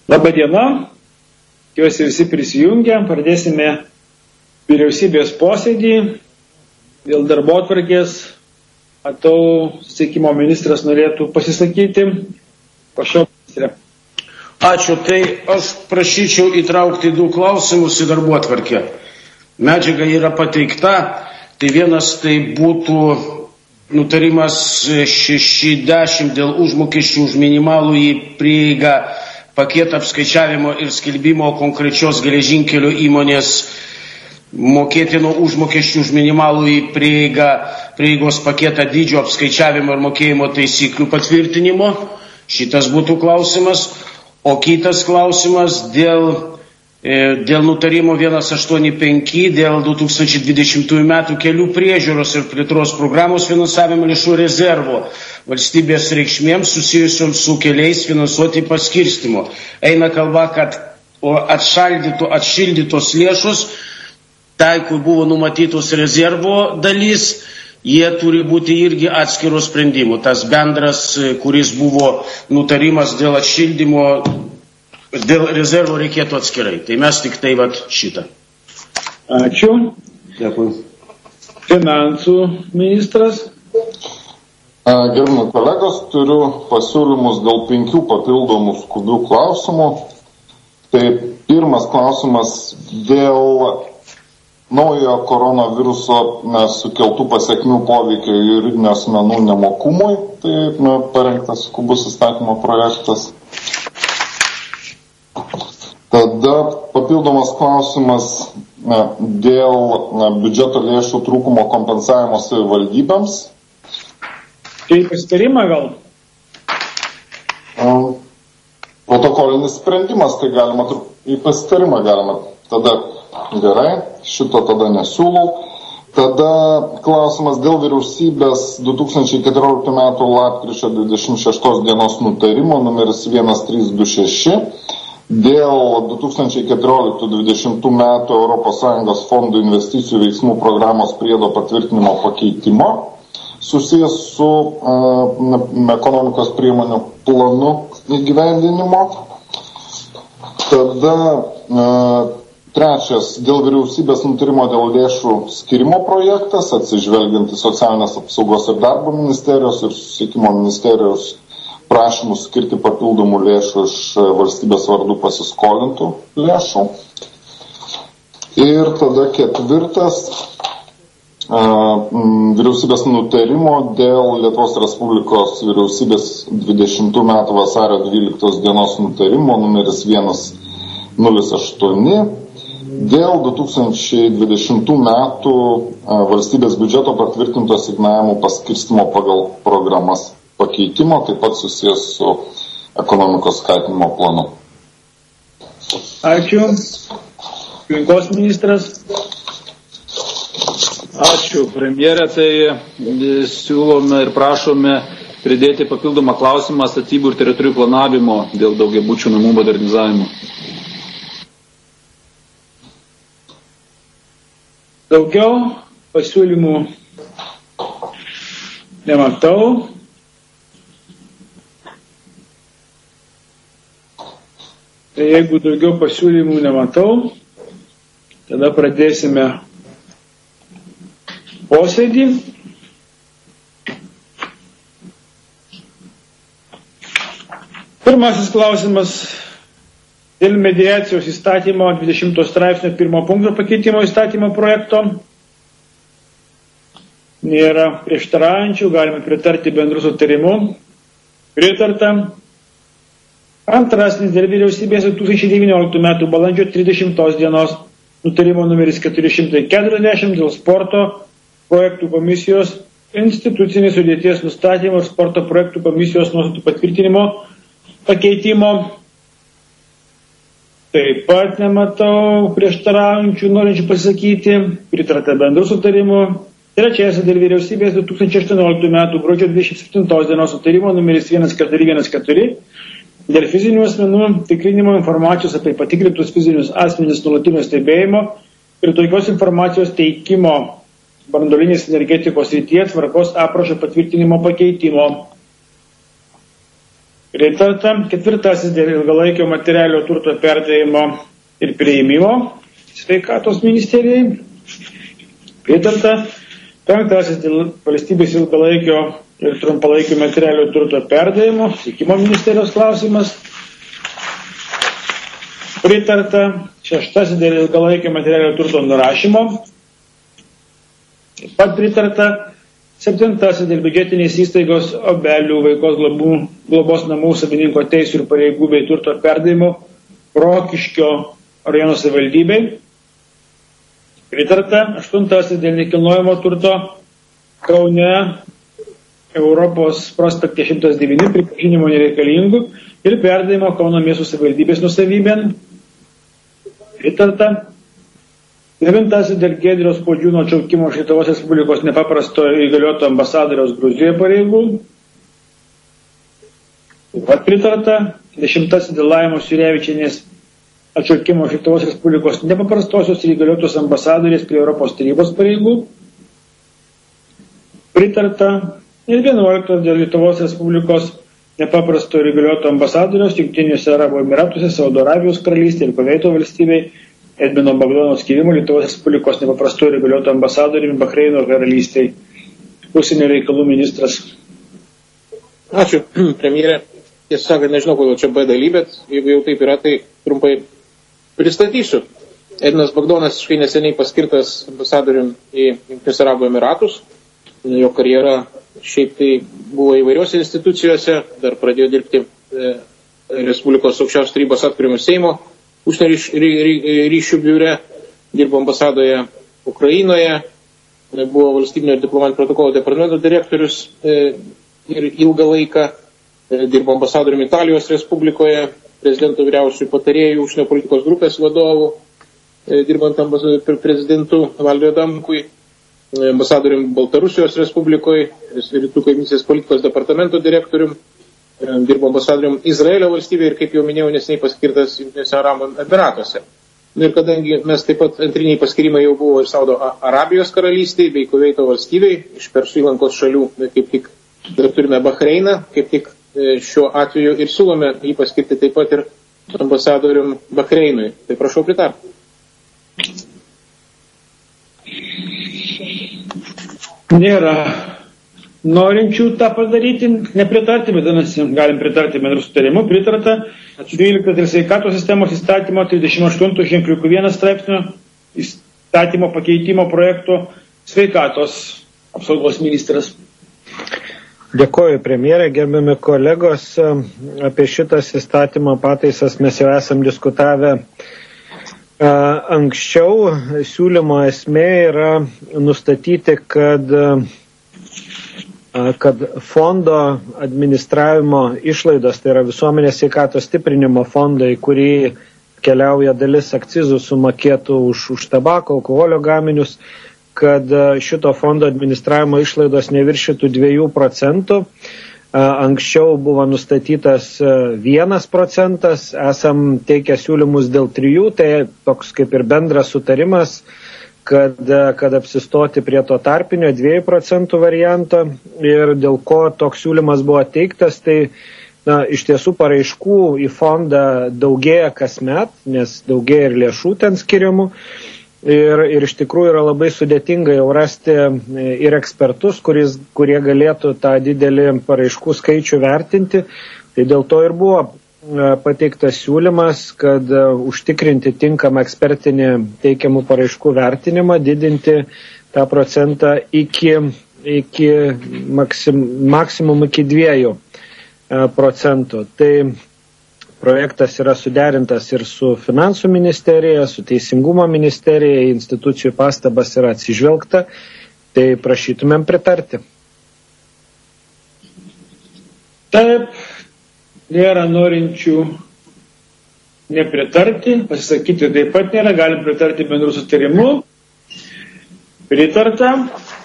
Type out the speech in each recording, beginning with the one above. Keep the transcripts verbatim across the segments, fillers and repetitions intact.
Labą dieną, tikiuosi visi prisijungę, pradėsime vyriausybės posėdį dėl darbotvarkės. Matau, susisiekimo ministras norėtų pasisakyti. Prašau, ministrė. Ačiū, tai aš prašyčiau įtraukti du klausimus į darbotvarkę. Medžiaga yra pateikta, tai vienas tai būtų nutarimas šešiasdešimt dėl užmokesčių už minimalų į prieigą paketą apskaičiavimo ir skelbimo konkrečios geležinkelio įmonės mokėtino užmokesčių už minimalų į prieigą, prieigos paketą dydžio apskaičiavimo ir mokėjimo taisyklių patvirtinimo. Šitas būtų klausimas. O kitas klausimas dėl, e, dėl nutarimo vienas aštuoni penki dėl du tūkstančiai dvidešimtųjų metų kelių priežiūros ir plėtros programos finansavimo lėšų rezervo valstybės reikšmėms susijusioms su keliais finansuoti paskirstimo. Eina kalba, kad atšaldyto, atšildytos lėšos, tai, kur buvo numatytos rezervo dalys, jie turi būti irgi atskiro sprendimo. Tas bendras, kuris buvo nutarimas dėl atšildymo, dėl rezervo reikėtų atskirai. Tai mes tik tai vat šitą. Ačiū. Dėkui. Finansų ministras. Gerbimi kolegos, turiu pasiūlymus dėl penkių papildomų skubių klausimų. Tai pirmas klausimas dėl naujo koronaviruso sukeltų pasiekmių poveikio juridinio asmenų nemokumui. Tai na, parengtas skubus įstatymo projektas. Tada papildomas klausimas na, dėl na, biudžeto lėšų trūkumo kompensavimo savivaldybėms. Tai pasitarimą gal? Um, protokolinis sprendimas, tai galima į pasitarimą galima. Tada gerai, šito tada nesiūlau. Tada klausimas dėl vyriausybės du tūkstančiai keturioliktų metų lapkričio dvidešimt šeštos dienos nutarimo numeris vienas trys du šeši dėl du tūkstančiai keturioliktų dvidešimtų metų Europos Sąjungos fondų investicijų veiksmų programos priedo patvirtinimo pakeitimo susijęs su uh, ekonomikos priemonių planu įgyvendinimo. Tada uh, trečias, dėl vyriausybės nutarimo dėl lėšų skirimo projektas, atsižvelgiant į socialinės apsaugos ir darbo ministerijos ir susisiekimo ministerijos prašymus skirti papildomų lėšų iš valstybės vardų pasiskolintų lėšų. Ir tada ketvirtas, vyriausybės nutarimo dėl Lietuvos Respublikos vyriausybės dvidešimtų metų vasario dvyliktos dienos nutarimo numeris vienas nulis aštuoni dėl du tūkstančiai dvidešimtų metų valstybės biudžeto patvirtinto asignavimų paskirstimo pagal programas pakeitimo, taip pat susijęs su ekonomikos skatinimo planu. Ačiū. Aplinkos ministras. Ačiū, premjerė, tai siūlome ir prašome pridėti papildomą klausimą statybų ir teritorijų planavimo dėl daugiabučių namų modernizavimo. Daugiau pasiūlymų nematau. Tai jeigu daugiau pasiūlymų nematau, tada pradėsime posėdį. Pirmasis klausimas dėl mediacijos įstatymo dvidešimto straipsnio pirmo punkto pakeitimo įstatymo projekto. Nėra prieštaraujančių, galime pritarti bendru sutarimu. Pritarta. Antrasis dėl vyriausybės du tūkstančiai devynioliktų metų balandžio trisdešimtos dienos nutarimo numeris keturi šimtai keturiasdešimt dėl sporto projektų komisijos institucinės sudėties nustatymo ir sporto projektų komisijos nuostatų patvirtinimo pakeitimo. Taip pat nematau prieštaraujančių, norinčių pasakyti, pritarta bendru sutarimu. Trečiasis dėl vyriausybės du tūkstančiai aštuonioliktų metų gruodžio dvidešimt septintos dienos nutarimo numeris vienas keturi vienas keturi dėl fizinių asmenų tikrinimo informacijos apie patikrintus fizinius asmenis nuolatinio stebėjimo ir tokios informacijos teikimo branduolinės energetikos srityje tvarkos aprašo patvirtinimo pakeitimo. Pritarta. Ketvirtasis dėl ilgalaikio materialio turto perdavimo ir priėmimo sveikatos ministerijai. Pritarta. Penktasis dėl valstybės ilgalaikio ir trumpalaikio materialio turto perdavimo, susisiekimo ministerijos klausimas. Pritarta. Šeštasis dėl ilgalaikio materialio turto nurašymo. Taip pat pritarta. Septintasis dėl biudžetinės įstaigos Obelių vaikos globų, globos namų savininko teisų ir pareigų bei turto perdavimo Rokiškio rajono savivaldybei. Pritarta. Aštuntasis dėl nekilnojamo turto Kaune Europos prospekte šimtas devyni pripažinimo nereikalingų ir perdavimo Kauno miesto savivaldybės nusavybėn. Pritarta. Devintasis dėl Giedriaus Puodžiūno atšaukimo iš Lietuvos Respublikos nepaprasto įgalioto ambasadoriaus Gruzijoje pareigų. Taip pat pritarta. Dešimtasis dėl Laimos Jurevičienės atšaukimo iš Lietuvos Respublikos nepaprastosios ir įgaliotos ambasadorės prie Europos tarybos pareigų. Pritarta. Ir vienuoliktas dėl Lietuvos Respublikos nepaprasto ir įgalioto ambasadoriaus Jungtiniuose Arabų Emyratuose, Saudo Arabijos karalystėje ir Kuveito valstybei Edmino Bagdono skyrimo Lietuvos Respublikos nepaprasto ir įgalioto ambasadoriumi Bahreino karalystėje. Užsienio reikalų ministras. Ačiū, premjerė. Tiesą sakant, nežinau, kodėl čia B daly, bet jeigu jau taip yra, tai trumpai pristatysiu. Edminas Bagdonas škai neseniai paskirtas ambasadorium į Jungtinius Arabų Emyratus. Jo karjera šiaip tai buvo įvairiose institucijose, dar pradėjo dirbti e, Respublikos aukščiausios tarybos atkūrimo Seimo užsienio ryš, ry, ry, ryšių biure, dirbo ambasadoje Ukrainoje, e, buvo valstybinio diplomatinio protokolo departamento direktorius e, ir ilgą laiką, e, dirbo ambasadoriumi Italijos Respublikoje, prezidento vyriausiųjų patarėjų užsienio politikos grupės vadovų, e, dirbant ambasadoriu prezidentu Valdui Adamkui, ambasadorium Baltarusijos Respublikoje, rytų kaimynystės politikos departamento direktorium, dirbo ambasadorium Izraelio valstybėje ir, kaip jau minėjau, neseniai paskirtas Jungtiniuose Arabų Emyratuose. Ir kadangi mes taip pat antriniai paskirimai jau buvo ir Saudo Arabijos karalystėje bei Kuveito valstybėje, iš Persų įlankos šalių, kaip tik dar turime Bahreiną, kaip tik šiuo atveju ir siūlome jį paskirti taip pat ir ambasadorium Bahreinui. Tai prašau pritarti. Nėra norinčių tą padaryti, nepritarti, vadinasi, galim pritarti bendru sutarimu, pritarta. dvyliktas dėl sveikatos sistemos įstatymo trisdešimt aštuntas ženkliukų vienas straipsnio įstatymo pakeitimo projekto sveikatos apsaugos ministras. Dėkoju, premjerė, gerbiami kolegos. Apie šitas įstatymo pataisas mes jau esam diskutavę anksčiau. Siūlymo esmė yra nustatyti, kad, kad fondo administravimo išlaidos, tai yra visuomenės sveikatos stiprinimo fondo, į kurį keliauja dalis akcizų sumokėtų už, už tabako, alkoholio gaminius, kad šito fondo administravimo išlaidos neviršytų dviejų procentų. Anksčiau buvo nustatytas vienas procentas, esam teikę siūlymus dėl trijų, tai toks kaip ir bendras sutarimas, kad, kad apsistoti prie to tarpinio dviejų procentų varianto. Ir dėl ko toks siūlymas buvo teiktas, tai na, iš tiesų paraiškų į fondą daugėja kasmet, nes daugėja ir lėšų ten skiriamų. Ir, ir iš tikrųjų yra labai sudėtinga jau rasti ir ekspertus, kuris, kurie galėtų tą didelį paraiškų skaičių vertinti. Tai dėl to ir buvo pateiktas siūlymas, kad užtikrinti tinkamą ekspertinį teikiamų paraiškų vertinimą, didinti tą procentą iki, iki maksim, maksimum iki dviejų procentų. Tai projektas yra suderintas ir su finansų ministerija, su teisingumo ministerija, institucijų pastabas yra atsižvelgta, tai prašytumėm pritarti. Taip, nėra norinčių nepritarti, pasisakyti taip pat nėra, galim pritarti bendrų sutarimu. Pritarta.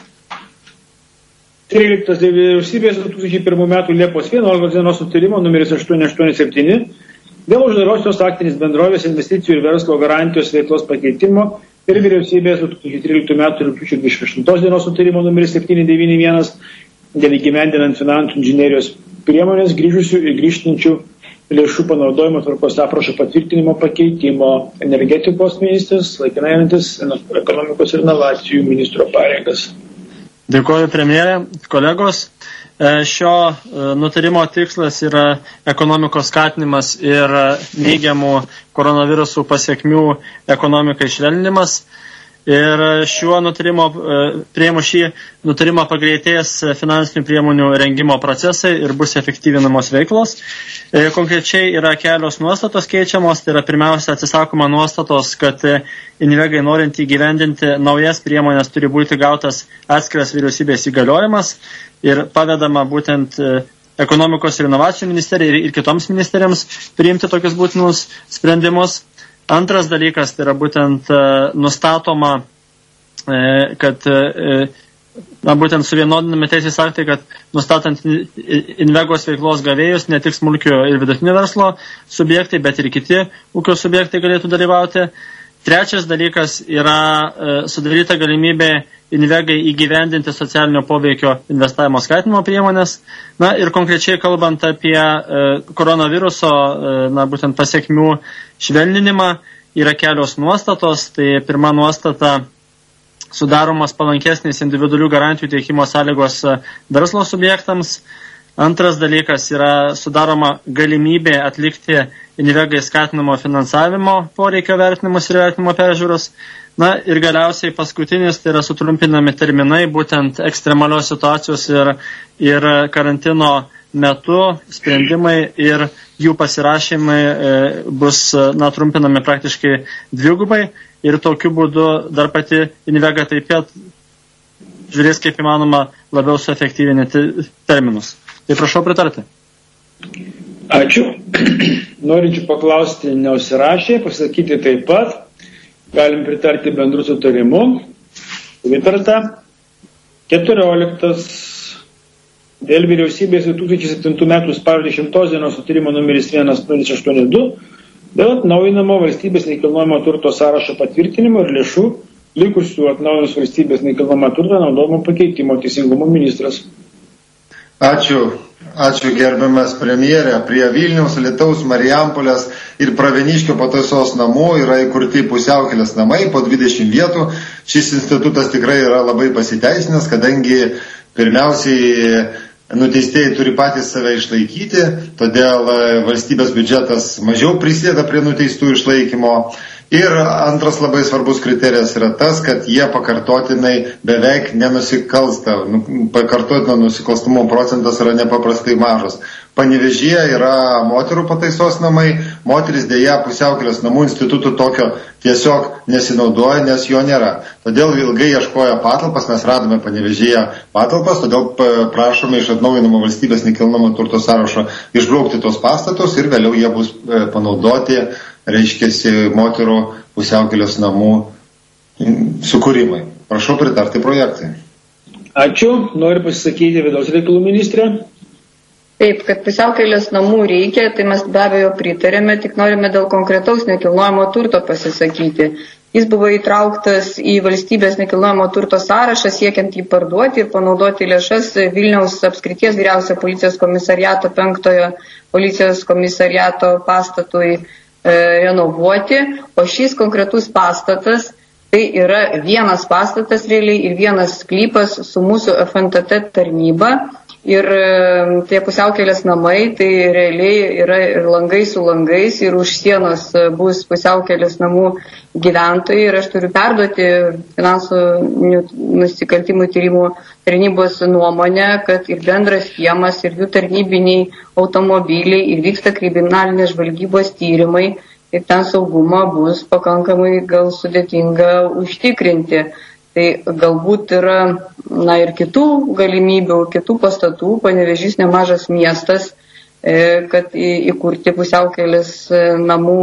tryliktas vyriausybės du tūkstančiai pirmų metų Liepos vienuoliktos dienos sutarimo numeris aštuoni aštuoni septyni dėl uždarosios akcinės bendrovės investicijų ir verslo garantijos veiklos pakeitimo ir vyriausybės du tūkstančiai tryliktų metų rugpjūčio dvidešimt aštuntos dienos sutarimo numeris septyni devyni vienas dėl įgyvendinant finansų inžinerijos priemonės grįžusių ir grįžtančių lėšų panaudojimo tvarkos aprašo patvirtinimo pakeitimo. Energetikos ministras, laikinai einantis ekonomikos ir inovacijų ministro pareigas. Dėkuoju, premjerė. Kolegos, šio nutarimo tikslas yra ekonomikos skatinimas ir neigiamų koronavirusų pasiekmių ekonomikai švelninimas. Ir šiuo nutarimo, priėmus šį nutarimą pagreitės finansinių priemonių rengimo procesai ir bus efektyvinamos veiklos. Konkrečiai yra kelios nuostatos keičiamos, tai yra pirmiausia atsisakoma nuostatos, kad Invegai norint įgyvendinti naujas priemonės turi būti gautas atskiras vyriausybės įgaliojimas ir pavedama būtent ekonomikos ir inovacijų ministerijai ir kitoms ministerijoms priimti tokius būtinus sprendimus. Antras dalykas, tai yra būtent nustatoma, kad na, būtent suvienodinami teisės aktai, kad nustatant Invegos veiklos gavėjus, ne tik smulkio ir vidutinio verslo subjektai, bet ir kiti ūkio subjektai galėtų dalyvauti. Trečias dalykas yra sudaryta galimybė Invegai įgyvendinti socialinio poveikio investavimo skatinimo priemonės. Na ir konkrečiai kalbant apie koronaviruso, na, būtent pasiekmių švelninimą, yra kelios nuostatos. Tai pirma nuostata sudaromas palankesnis individualių garantijų teikimo sąlygos verslo subjektams. Antras dalykas yra sudaroma galimybė atlikti Invegai skatinamo finansavimo poreikio vertinimus ir vertinimo peržiūros. Na ir galiausiai paskutinis, tai yra sutrumpinami terminai, būtent ekstremalios situacijos ir, ir karantino metu sprendimai ir jų pasirašymai e, bus na, trumpinami praktiškai dvigubai ir tokiu būdu dar pati Invega taip pat žiūrės kaip įmanoma labiau suefektyvinti terminus. Tai prašau pritarti. Ačiū. Norinčių paklausti neužsirašė, pasakyti taip pat. Galim pritarti bendrų sutarimų. Pritarta. keturioliktas. Dėl vyriausybės du tūkstančiai septintų metų spalio dešimtos dienos sutarimo numeris vienas nulis aštuoni du dėl atnaujinamo valstybės nekilnojamo turto sąrašo patvirtinimo ir lėšų likusių atnaujinus valstybės nekilnojamo turto naudojimo pakeitimo. Teisingumo ministras. Ačiū. Ačiū gerbiamas premjerė. Prie Vilniaus, Alytaus, Marijampolės ir Pravieniškių pataisos namų yra įkurti pusiaukelės namai po dvidešimt vietų. Šis institutas tikrai yra labai pasiteisinęs, kadangi pirmiausiai nuteistieji turi patys save išlaikyti, todėl valstybės biudžetas mažiau prisideda prie nuteistų išlaikymo. Ir antras labai svarbus kriterijus yra tas, kad jie pakartotinai beveik nenusikalsta. Pakartotino nusikalstamumo procentas yra nepaprastai mažas. Panevėžyje yra moterų pataisos namai, moteris dėja pusiaukelės namų institutų tokio tiesiog nesinaudoja, nes jo nėra. Todėl ilgai ieškojo patalpas, mes radome Panevėžyje patalpas, todėl prašome iš atnaujinamo valstybės nekilnojamo turto sąrašo išbraukti tos pastatus ir vėliau jie bus panaudoti, reiškiasi, moterų pusiaukelės namų sukūrimai. Prašau pritarti projektai. Ačiū. Noriu pasisakyti vidaus reikalų ministrė. Taip, kad pusiaukelės namų reikia, tai mes be abejo pritarėme, tik norime dėl konkretaus nekilnojamo turto pasisakyti. Jis buvo įtrauktas į valstybės nekilnojamo turto sąrašą, siekiant jį parduoti ir panaudoti lėšas Vilniaus apskrities vyriausio policijos komisariato penktojo policijos komisariato pastatui renovuoti, o šis konkretus pastatas tai yra vienas pastatas realiai ir vienas sklypas su mūsų F N T T tarnyba ir tie pusiaukelės namai tai realiai yra ir langai su langais ir už sienos bus pusiaukelės namų gyventojai ir aš turiu perduoti finansų nusikaltimų tyrimų tarnybos nuomonę, kad ir bendras kiemas, ir jų tarnybiniai automobiliai, ir vyksta kriminalinės žvalgybos tyrimai, ir ten saugumą bus pakankamai gal sudėtinga užtikrinti. Tai galbūt yra na, ir kitų galimybių, kitų pastatų, Panevėžys nemažas miestas, kad įkurti pusiaukelės namų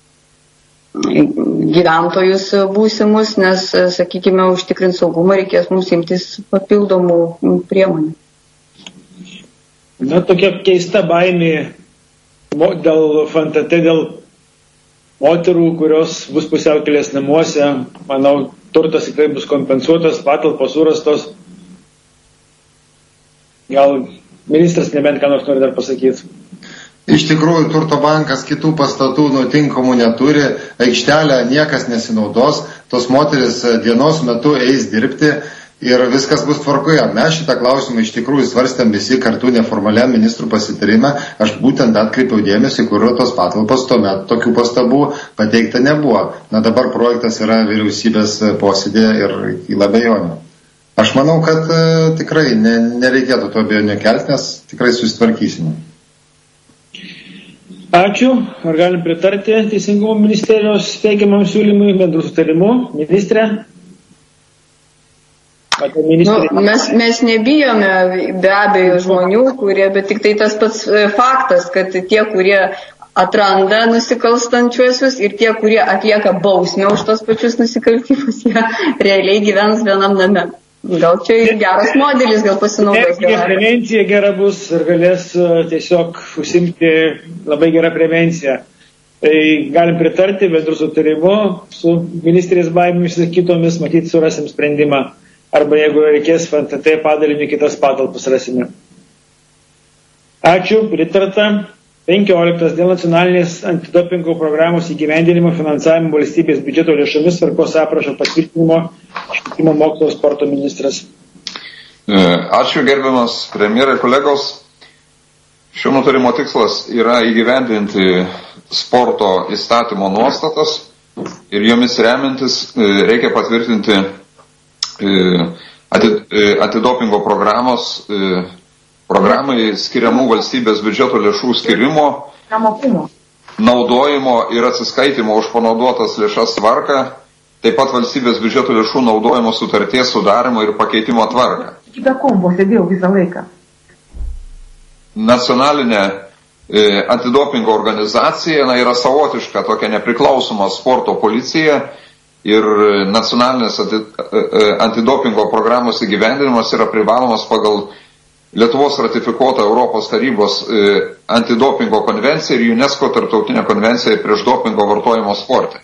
gyventojus būsimus, nes, sakykime, užtikrint saugumą reikės mums imtis papildomų priemonių. Na, tokia keista baimė dėl F N T T, dėl moterų, kurios bus pusiaukelės namuose. Manau, turtas tikrai bus kompensuotas, patalpos surastos. Gal ministras nebent ką nors nori dar pasakyti. Iš tikrųjų, Turto bankas kitų pastatų nutinkamų neturi, aikštelę niekas nesinaudos, tos moteris dienos metu eis dirbti ir viskas bus tvarkoje. Mes šitą klausimą iš tikrųjų svarstėm visi kartu neformaliam ministrų pasitarime. Aš būtent atkreipiau dėmesį, kur tos patalpos, tuomet tokių pastabų pateikta nebuvo. Na dabar projektas yra vyriausybės posėdėje ir kyla abejonių. Aš manau, kad e, tikrai ne, nereikėtų to abejonių kelti, nes tikrai susitvarkysime. Ačiū. Ar galim pritarti Teisingumo ministerijos teikiamam siūlymui bendru sutarimu? Ministrė? Nu, mes, mes nebijome be abejo žmonių, kurie, bet tik tai tas pats faktas, kad tie, kurie atranda nusikalstančiuosius ir tie, kurie atlieka bausmę už tos pačius nusikaltimus, jie realiai gyvens vienam name. Gal čia ir geras modelis, gal pasinaudos. Prevencija gera bus ir galės tiesiog užsimti labai gerą prevenciją. Tai galim pritarti bendru sutarimu su ministrės baimėmis ir kitomis, matyti surasim sprendimą. Arba jeigu reikės F N T T padalinį, kitas patalpas rasime. Ačiū, pritarta. penkioliktas dėl nacionalinės antidopingo programos įgyvendinimo finansavimo valstybės biudžeto lėšomis tvarkos aprašo patvirtinimo švietimo mokslo sporto ministras. Ačiū gerbiamas premjerai, kolegos. Šio nutarimo tikslas yra įgyvendinti sporto įstatymo nuostatas ir jomis remiantis reikia patvirtinti antidopingo programos programai skiriamų valstybės biudžeto lėšų skirimo, naudojimo ir atsiskaitimo už panaudotas lėšas tvarką, taip pat valstybės biudžeto lėšų naudojimo sutarties sudarimo ir pakeitimo tvarką. Nacionalinė e, antidopingo organizacija na, yra savotiška tokia nepriklausoma sporto policija ir nacionalinės antidopingo programos įgyvendinimas yra privalomas pagal Lietuvos ratifikuota Europos tarybos e, antidopingo konvencija ir UNESCO tarptautinė konvencija prieš dopingo vartojimo sporte.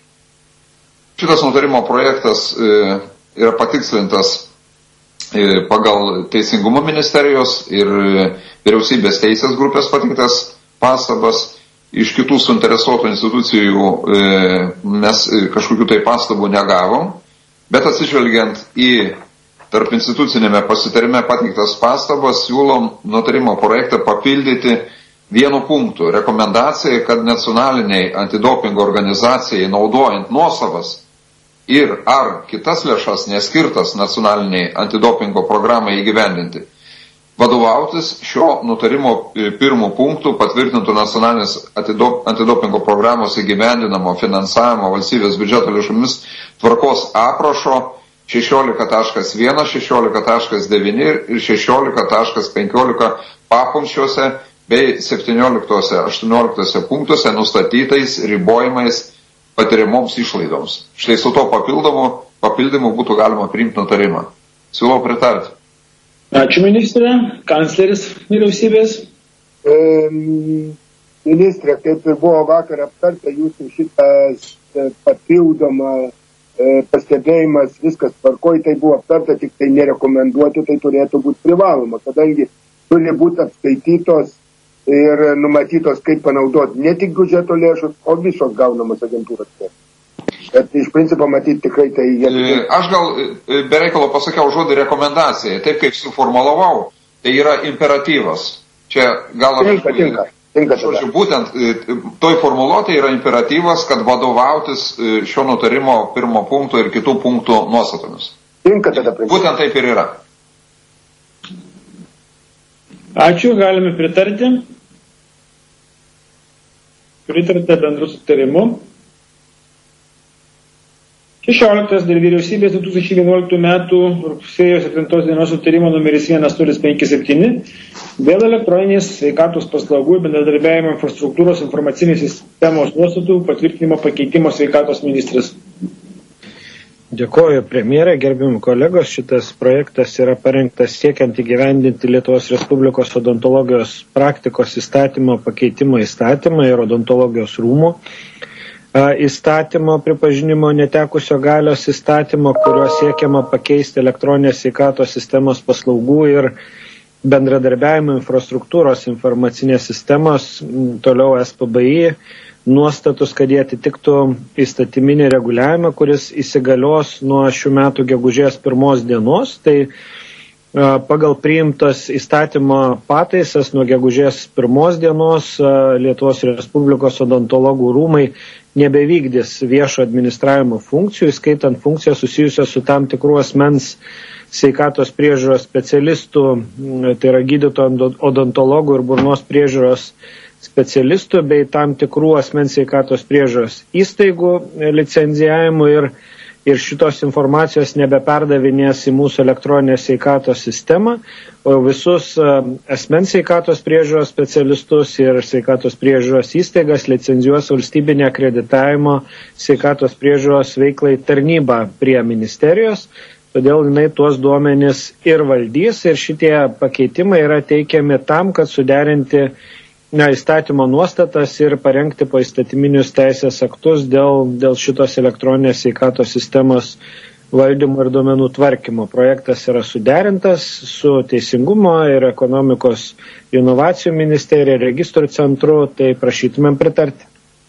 Šitas nutarimo projektas e, yra patikslintas e, pagal Teisingumo ministerijos ir e, vyriausybės teisės grupės pateiktas pastabas. Iš kitų suinteresuotų institucijų e, mes e, kažkokių tai pastabų negavom, bet atsižvelgiant į tarp institucinėme pasitarime pateiktas pastabas, siūlom nutarimo projektą papildyti vienu punktu. Rekomendacija, kad nacionaliniai antidopingo organizacijai naudojant nuosavas ir ar kitas lėšas neskirtas nacionaliniai antidopingo programai įgyvendinti, vadovautis šio nutarimo pirmų punktų patvirtintų nacionalinės antidopingo programos įgyvendinamo finansavimo valstybės biudžeto lėšomis tvarkos aprašo šešiolika taškas vienas, šešiolika taškas devyni ir šešiolika taškas penkiolika papunkčiuose bei septynioliktose, aštuonioliktose punktuose nustatytais ribojimais patiriamoms išlaidoms. Štai su to papildomu, papildymu būtų galima priimti nutarimą. Siūlau pritarti. Ačiū ministrė. Kancleris vyriausybės. E, ministrė, kaip ir buvo vakar aptarta, jūsų šitas papildomą pastebėjimas, viskas tvarkoj, tai buvo aptarta, tik tai nerekomenduoti, tai turėtų būti privaloma, kadangi turi būti apskaitytos ir numatytos, kaip panaudoti ne tik biudžeto lėšus, o visos gaunamos agentūros lėšos. Bet iš principo matyti tikrai tai... Aš gal bereikalo pasakiau žodį rekomendacija, taip kaip suformulavau, tai yra imperatyvas. Čia gal aš... Tinka, tinka. Žodžiu, būtent toj formuluotė yra imperatyvas, kad vadovautis šio nutarimo pirmo punkto ir kitų punktų nuostatomis. Tinka tada priimti. Būtent taip ir yra. Ačiū, galime pritarti. Pritarta bendru sutarimu. šešioliktas dėl vyriausybės du tūkstančiai vienuoliktų metų rugsėjo septintos dienos sutarimo numeris vienas nulis penki septyni dėl elektroninės sveikatos paslaugų ir bendradarbiavimo infrastruktūros informacinės sistemos nuostatų patvirtinimo pakeitimo sveikatos ministras. Dėkoju premjerė, gerbimi kolegos. Šitas projektas yra parengtas siekiant įgyvendinti Lietuvos Respublikos odontologijos praktikos įstatymo pakeitimo įstatymą ir odontologijos rūmų įstatymo pripažinimo netekusio galios įstatymo, kuriuo siekiama pakeisti elektroninės sveikatos sistemos paslaugų ir bendradarbiavimo infrastruktūros informacinės sistemos, toliau S P B I, nuostatus, kad jie atitiktų įstatyminį reguliavimą, kuris įsigalios nuo šių metų gegužės pirmos dienos. Tai pagal priimtas įstatymo pataisas nuo gegužės pirmos dienos Lietuvos Respublikos odontologų rūmai nebevykdys viešo administravimo funkcijų, skaitant funkciją susijusią su tam tikrų asmens sveikatos priežiūros specialistų, tai yra gydytojų odontologų ir burnos priežiūros specialistų bei tam tikrų asmens sveikatos priežiūros įstaigų licenzijavimu ir, ir šitos informacijos nebeperdavinės į mūsų elektroninę sveikatos sistemą, o visus asmens sveikatos priežiūros specialistus ir sveikatos priežiūros įstaigas licenzijuos valstybinė akreditavimo sveikatos priežiūros veiklai tarnyba prie ministerijos. Todėl jinai tuos duomenis ir valdys ir šitie pakeitimai yra teikiami tam, kad suderinti na, įstatymo nuostatas ir parengti poįstatyminius teisės aktus dėl, dėl šitos elektroninės sveikatos sistemos valdymo ir duomenų tvarkymo. Projektas yra suderintas su Teisingumo ir ekonomikos inovacijų ministerija, registrų centru, tai prašytumėm pritarti.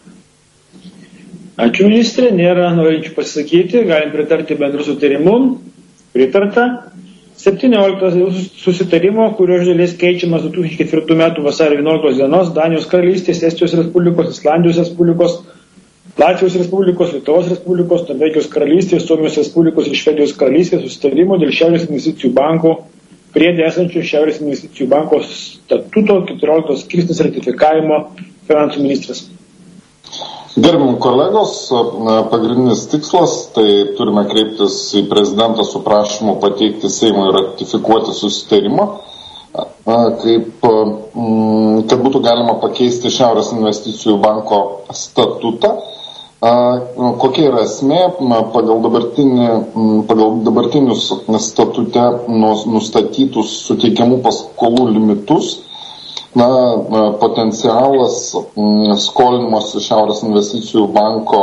Ačiū, ministrė, nėra norinčių pasakyti, galim pritarti bendru sutarimu. Pritarta. septynioliktas susitarimo, kurio iš dalies keičiamas du tūkstančiai ketvirtų metų vasario vienuoliktos dienos Danijos karalystės, Estijos Respublikos, Islandijos Respublikos, Latvijos Respublikos, Lietuvos Respublikos, Norvegijos karalystės, Suomijos Respublikos ir Švedijos karalystės susitarimo dėl Šiaurės investicijų banko priede esančio Šiaurės investicijų banko statuto keturioliktos skirsnis ratifikavimo finansų ministras. Gerbiami kolegos, pagrindinis tikslas, tai turime kreiptis į prezidentą su prašymu pateikti Seimui ratifikuoti susitarimą, kaip, kad būtų galima pakeisti Šiaurės investicijų banko statutą. Kokia yra esmė? Pagal, pagal dabartinius statute nustatytus suteikiamų paskolų limitus, na, potencialas skolinimas Šiaurės investicijų banko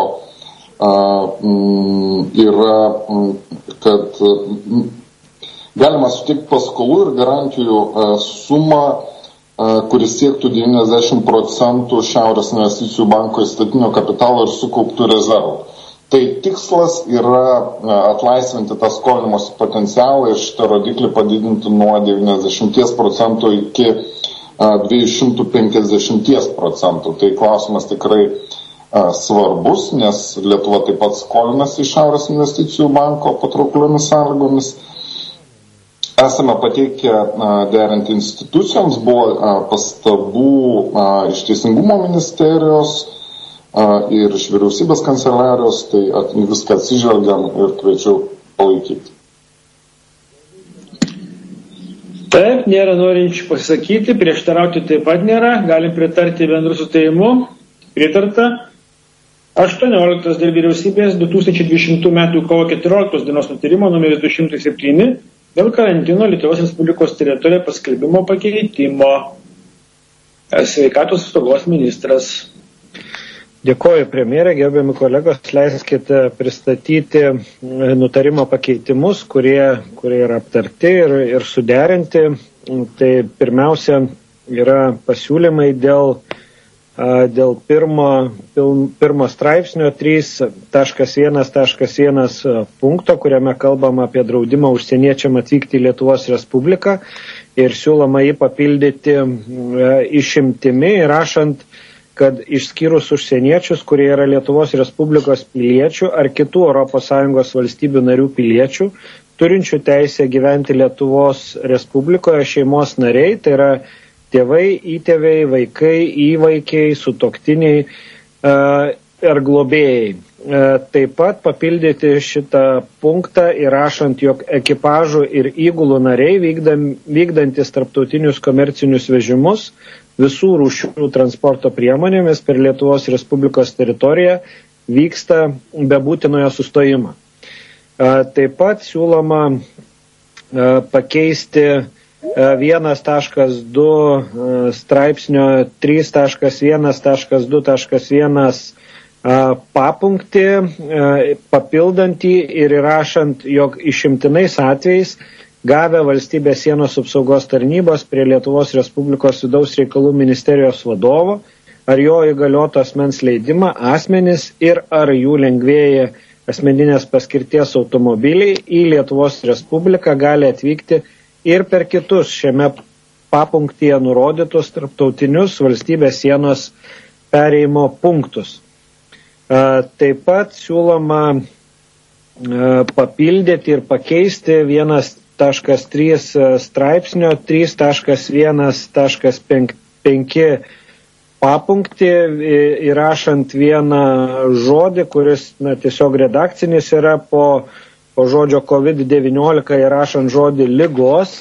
yra, kad galima suteikti paskolų ir garantijų sumą, kuris siektų devyniasdešimt procentų Šiaurės investicijų banko įstatinio kapitalo ir sukauptų rezervų. Tai tikslas yra atlaisvinti tą skolinimosi potencialą ir šitą rodiklį padidinti nuo devyniasdešimt procentų iki dviejų šimtų penkiasdešimt procentų. Tai klausimas tikrai a, svarbus, nes Lietuva taip pat skolinasi iš Šiaurės investicijų banko patraukliomis sąlygomis. Esame pateikę a, derinti institucijoms, buvo a, pastabų a, iš Teisingumo ministerijos a, ir iš vyriausybės kanceliarijos, tai at, viską atsižvelgiam ir kviečiu palaikyti. Taip, nėra norinčių pasakyti, prieštarauti taip pat nėra, galim pritarti bendru sutarimu. Pritarta. aštuonioliktas dėl vyriausybės du tūkstančiai dvidešimtų metų kovo keturioliktos dienos nutarimo numeris du šimtai septyni dėl karantino Lietuvos Respublikos teritorijoje paskelbimo pakeitimo. Sveikatos apsaugos ministras. Dėkoju, premjerė, gerbiami kolegos, leiskite pristatyti nutarimo pakeitimus, kurie, kurie yra aptarti ir, ir suderinti. Tai pirmiausia yra pasiūlymai dėl, dėl pirmo, pirmo straipsnio trys taškas vienas taškas vienas punkto, kuriame kalbama apie draudimą užsieniečiam atvykti į Lietuvos Respubliką ir siūloma jį papildyti išimtimi, rašant, kad išskyrus užsieniečius, kurie yra Lietuvos Respublikos piliečių ar kitų Europos Sąjungos valstybių narių piliečių, turinčių teisę gyventi Lietuvos Respublikoje šeimos nariai, tai yra tėvai, įtėviai, vaikai, įvaikiai, sutuoktiniai ar globėjai. Taip pat papildyti šitą punktą įrašant, jog ekipažų ir įgulų nariai vykdam, vykdantis tarptautinius komercinius vežimus visų rūšių transporto priemonėmis per Lietuvos Respublikos teritoriją vyksta be būtinojo sustojimo. Taip pat siūloma pakeisti vienas taškas du straipsnio trys taškas vienas taškas du taškas vienas papunktį, papildantį ir įrašant, jog išimtinais atvejais gavę valstybės sienos apsaugos tarnybos prie Lietuvos Respublikos vidaus reikalų ministerijos vadovo ar jo įgalioto asmens leidimą asmenys ir ar jų lengvėja asmeninės paskirties automobiliai į Lietuvos Respubliką gali atvykti ir per kitus šiame papunktyje nurodytus tarptautinius valstybės sienos perėjimo punktus. Taip pat siūloma papildyti ir pakeisti vienas taškas trys straipsnio trys taškas vienas taškas penki papunktį, įrašant vieną žodį, kuris na, tiesiog redakcinis yra po, po žodžio COVID devyniolika įrašant žodį ligos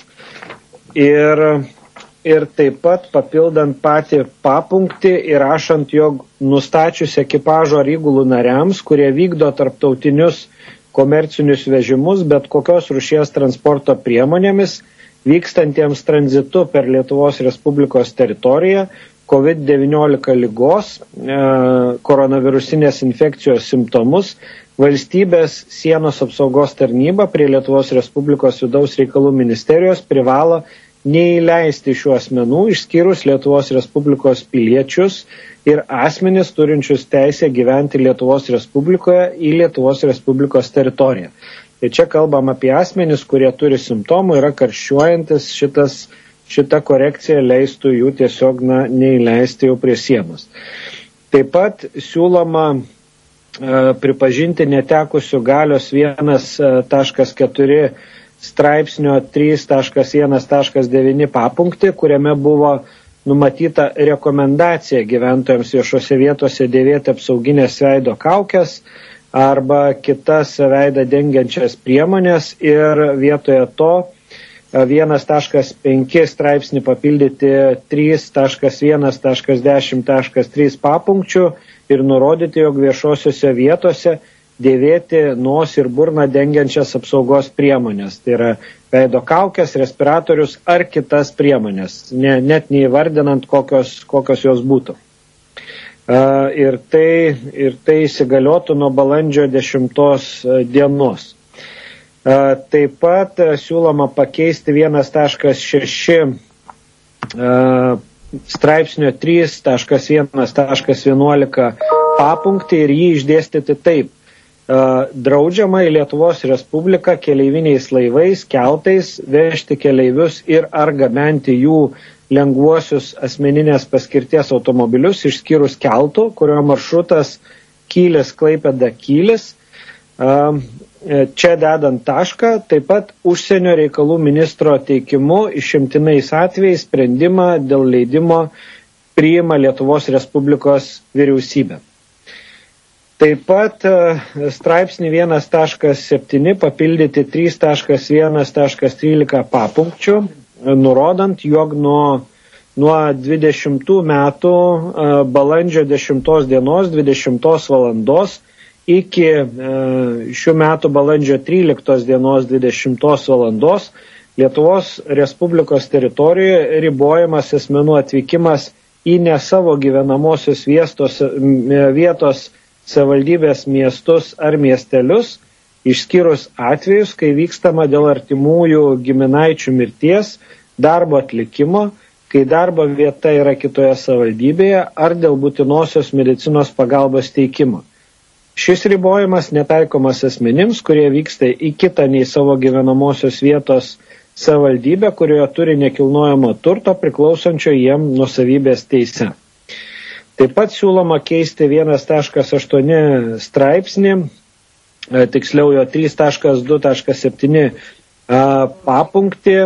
ir, ir taip pat papildant patį papunktį įrašant, jog nustačius ekipažo ar įgulų nariams, kurie vykdo tarptautinius komercinius vežimus, bet kokios rūšies transporto priemonėmis, vykstantiems tranzitu per Lietuvos Respublikos teritoriją, COVID devyniolika ligos, koronavirusinės infekcijos simptomus, valstybės sienos apsaugos tarnyba prie Lietuvos Respublikos vidaus reikalų ministerijos privalo neįleisti šių asmenų, išskyrus Lietuvos Respublikos piliečius ir asmenis turinčius teisę gyventi Lietuvos Respublikoje į Lietuvos Respublikos teritoriją. Tai čia kalbam apie asmenis, kurie turi simptomų, yra karščiuojantis, šitas šita korekcija leistų jų tiesiog na, neįleisti jau prie sienos. Taip pat siūloma e, pripažinti netekusių galios vienas taškas keturi straipsnio trys taškas vienas taškas devyni papunktį, kuriame buvo numatyta rekomendacija gyventojams viešose vietose dėvėti apsauginės veido kaukes arba kitas veidą dengiančias priemonės ir vietoje to vienas taškas penki straipsnį papildyti trys taškas vienas taškas dešimt taškas trys papunkčių ir nurodyti, jog viešosiose vietose dėvėti nosį ir burną dengiančias apsaugos priemonės. Tai yra veido kaukės, respiratorius ar kitas priemonės, ne, net neįvardinant, kokios, kokios jos būtų. Uh, ir, tai, ir tai įsigaliotų nuo balandžio dešimtos dienos. Taip pat siūloma pakeisti vienas taškas šeši straipsnio trys taškas vienas taškas vienuolika papunktį ir jį išdėstyti taip. Draudžiama į Lietuvos Respubliką keleiviniais laivais, keltais vežti keleivius ir ar gabenti jų lengvuosius asmeninės paskirties automobilius, išskyrus keltų, kurio maršrutas Kylis Klaipėda Kylis. Čia dedant tašką, taip pat užsienio reikalų ministro teikimu išimtinais atvejais sprendimą dėl leidimo priima Lietuvos Respublikos vyriausybė. Taip pat straipsnį vienas taškas septyni papildyti trys taškas vienas taškas trylika papunkčių, nurodant, jog nuo, nuo dvidešimtų metų balandžio dešimtos dienos dvidešimtos valandos iki šių metų balandžio tryliktos dienos dvidešimtos valandos Lietuvos Respublikos teritorijoje ribojamas asmenų atvykimas į ne savo gyvenamosios viestos, vietos savivaldybės miestus ar miestelius, išskyrus atvejus, kai vykstama dėl artimųjų giminaičių mirties, darbo atlikimo, kai darbo vieta yra kitoje savivaldybėje ar dėl būtinosios medicinos pagalbos teikimo. Šis ribojimas netaikomas asmenims, kurie vyksta į kitą nei savo gyvenamosios vietos savivaldybę, kurioje turi nekilnojamo turto priklausančio jiem nuosavybės teise. Taip pat siūloma keisti vienas taškas aštuoni straipsnį, tiksliau jo trys taškas du taškas septyni papunktį,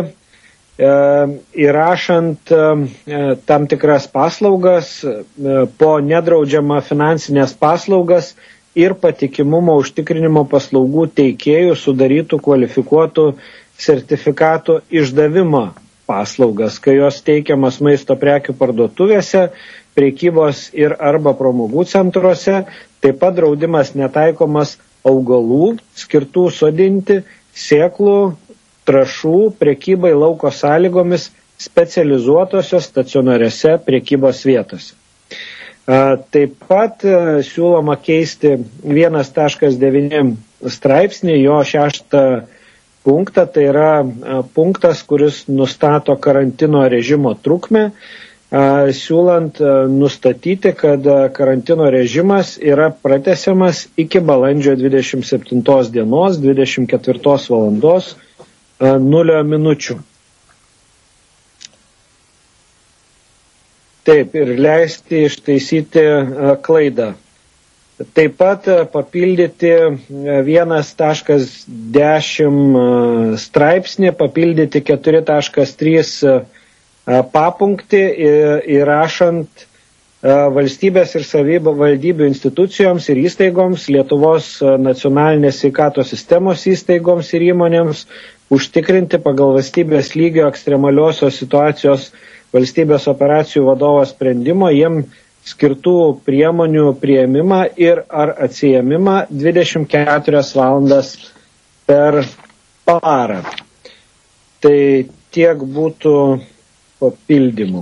įrašant tam tikras paslaugas po nedraudžiamą finansinės paslaugas ir patikimumo užtikrinimo paslaugų teikėjų sudarytų kvalifikuotų sertifikatų išdavimo paslaugas, kai jos teikiamas maisto prekių parduotuvėse, prekybos ir arba pramogų centruose, taip pat draudimas netaikomas augalų skirtų sodinti, sėklų, trąšų, prekybai lauko sąlygomis specializuotosios stacionariose prekybos vietose. Taip pat siūloma keisti vienas taškas devyni straipsnį, jo šeštą punktą, tai yra punktas, kuris nustato karantino režimo trukmę, siūlant nustatyti, kad karantino režimas yra pratęsiamas iki balandžio dvidešimt septintos dienos, dvidešimt ketvirtos valandos nulio minučių. Taip, ir leisti ištaisyti klaidą. Taip pat papildyti vienas taškas dešimt straipsnį, papildyti keturi taškas trys papunktį įrašant valstybės ir savivaldybių institucijoms ir įstaigoms, Lietuvos nacionalinės sveikatos sistemos įstaigoms ir įmonėms užtikrinti pagal valstybės lygio ekstremaliosios situacijos valstybės operacijų vadovo sprendimo jiem skirtų priemonių priėmimą ir ar atsiėmimą dvidešimt keturias valandas per parą. Tai tiek būtų papildymų.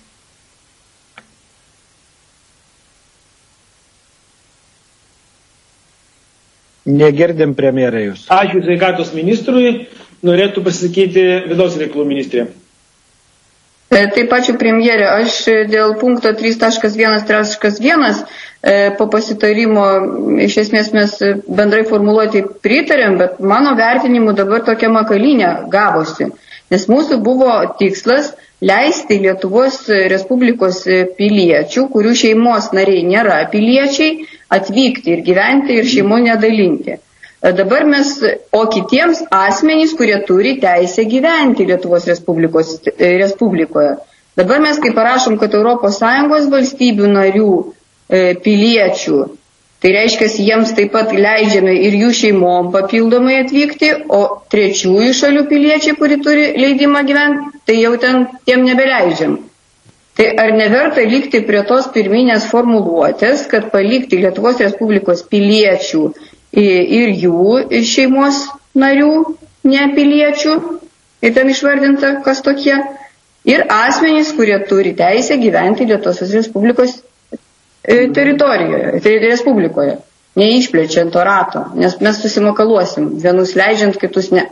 Negirdim premjerą jūs. Ačiū sveikatos ministrui. Norėtų pasakyti vidaus reikalų ministrė. Taip, ačiū premjerė. Aš dėl punkto trys taškas vienas taškas vienas po pasitarimo iš esmės mes bendrai formuluoti pritarėm, bet mano vertinimu dabar tokia makalynė gavosi. Nes mūsų buvo tikslas leisti Lietuvos Respublikos piliečių, kurių šeimos nariai nėra piliečiai, atvykti ir gyventi ir šeimų nedalinti. Dabar mes, o kitiems asmenys, kurie turi teisę gyventi Lietuvos Respublikos, Respublikoje. Dabar mes, kai parašom, kad Europos Sąjungos valstybių narių e, piliečių, tai reiškia, jiems taip pat leidžiame ir jų šeimom papildomai atvykti, o trečiųjų šalių piliečiai, kuri turi leidimą gyventi, tai jau ten tiem nebeleidžiam. Tai ar neverta likti prie tos pirminės formuluotės, kad palikti Lietuvos Respublikos piliečių ir jų šeimos narių, ne piliečių, ir ten išvardinta, kas tokie, ir asmenys, kurie turi teisę gyventi Lietuvos Respublikos teritorijoje, tai Respublikoje, neišplečiant to rato, nes mes susimakaluosim, vienus leidžiant, kitus ne.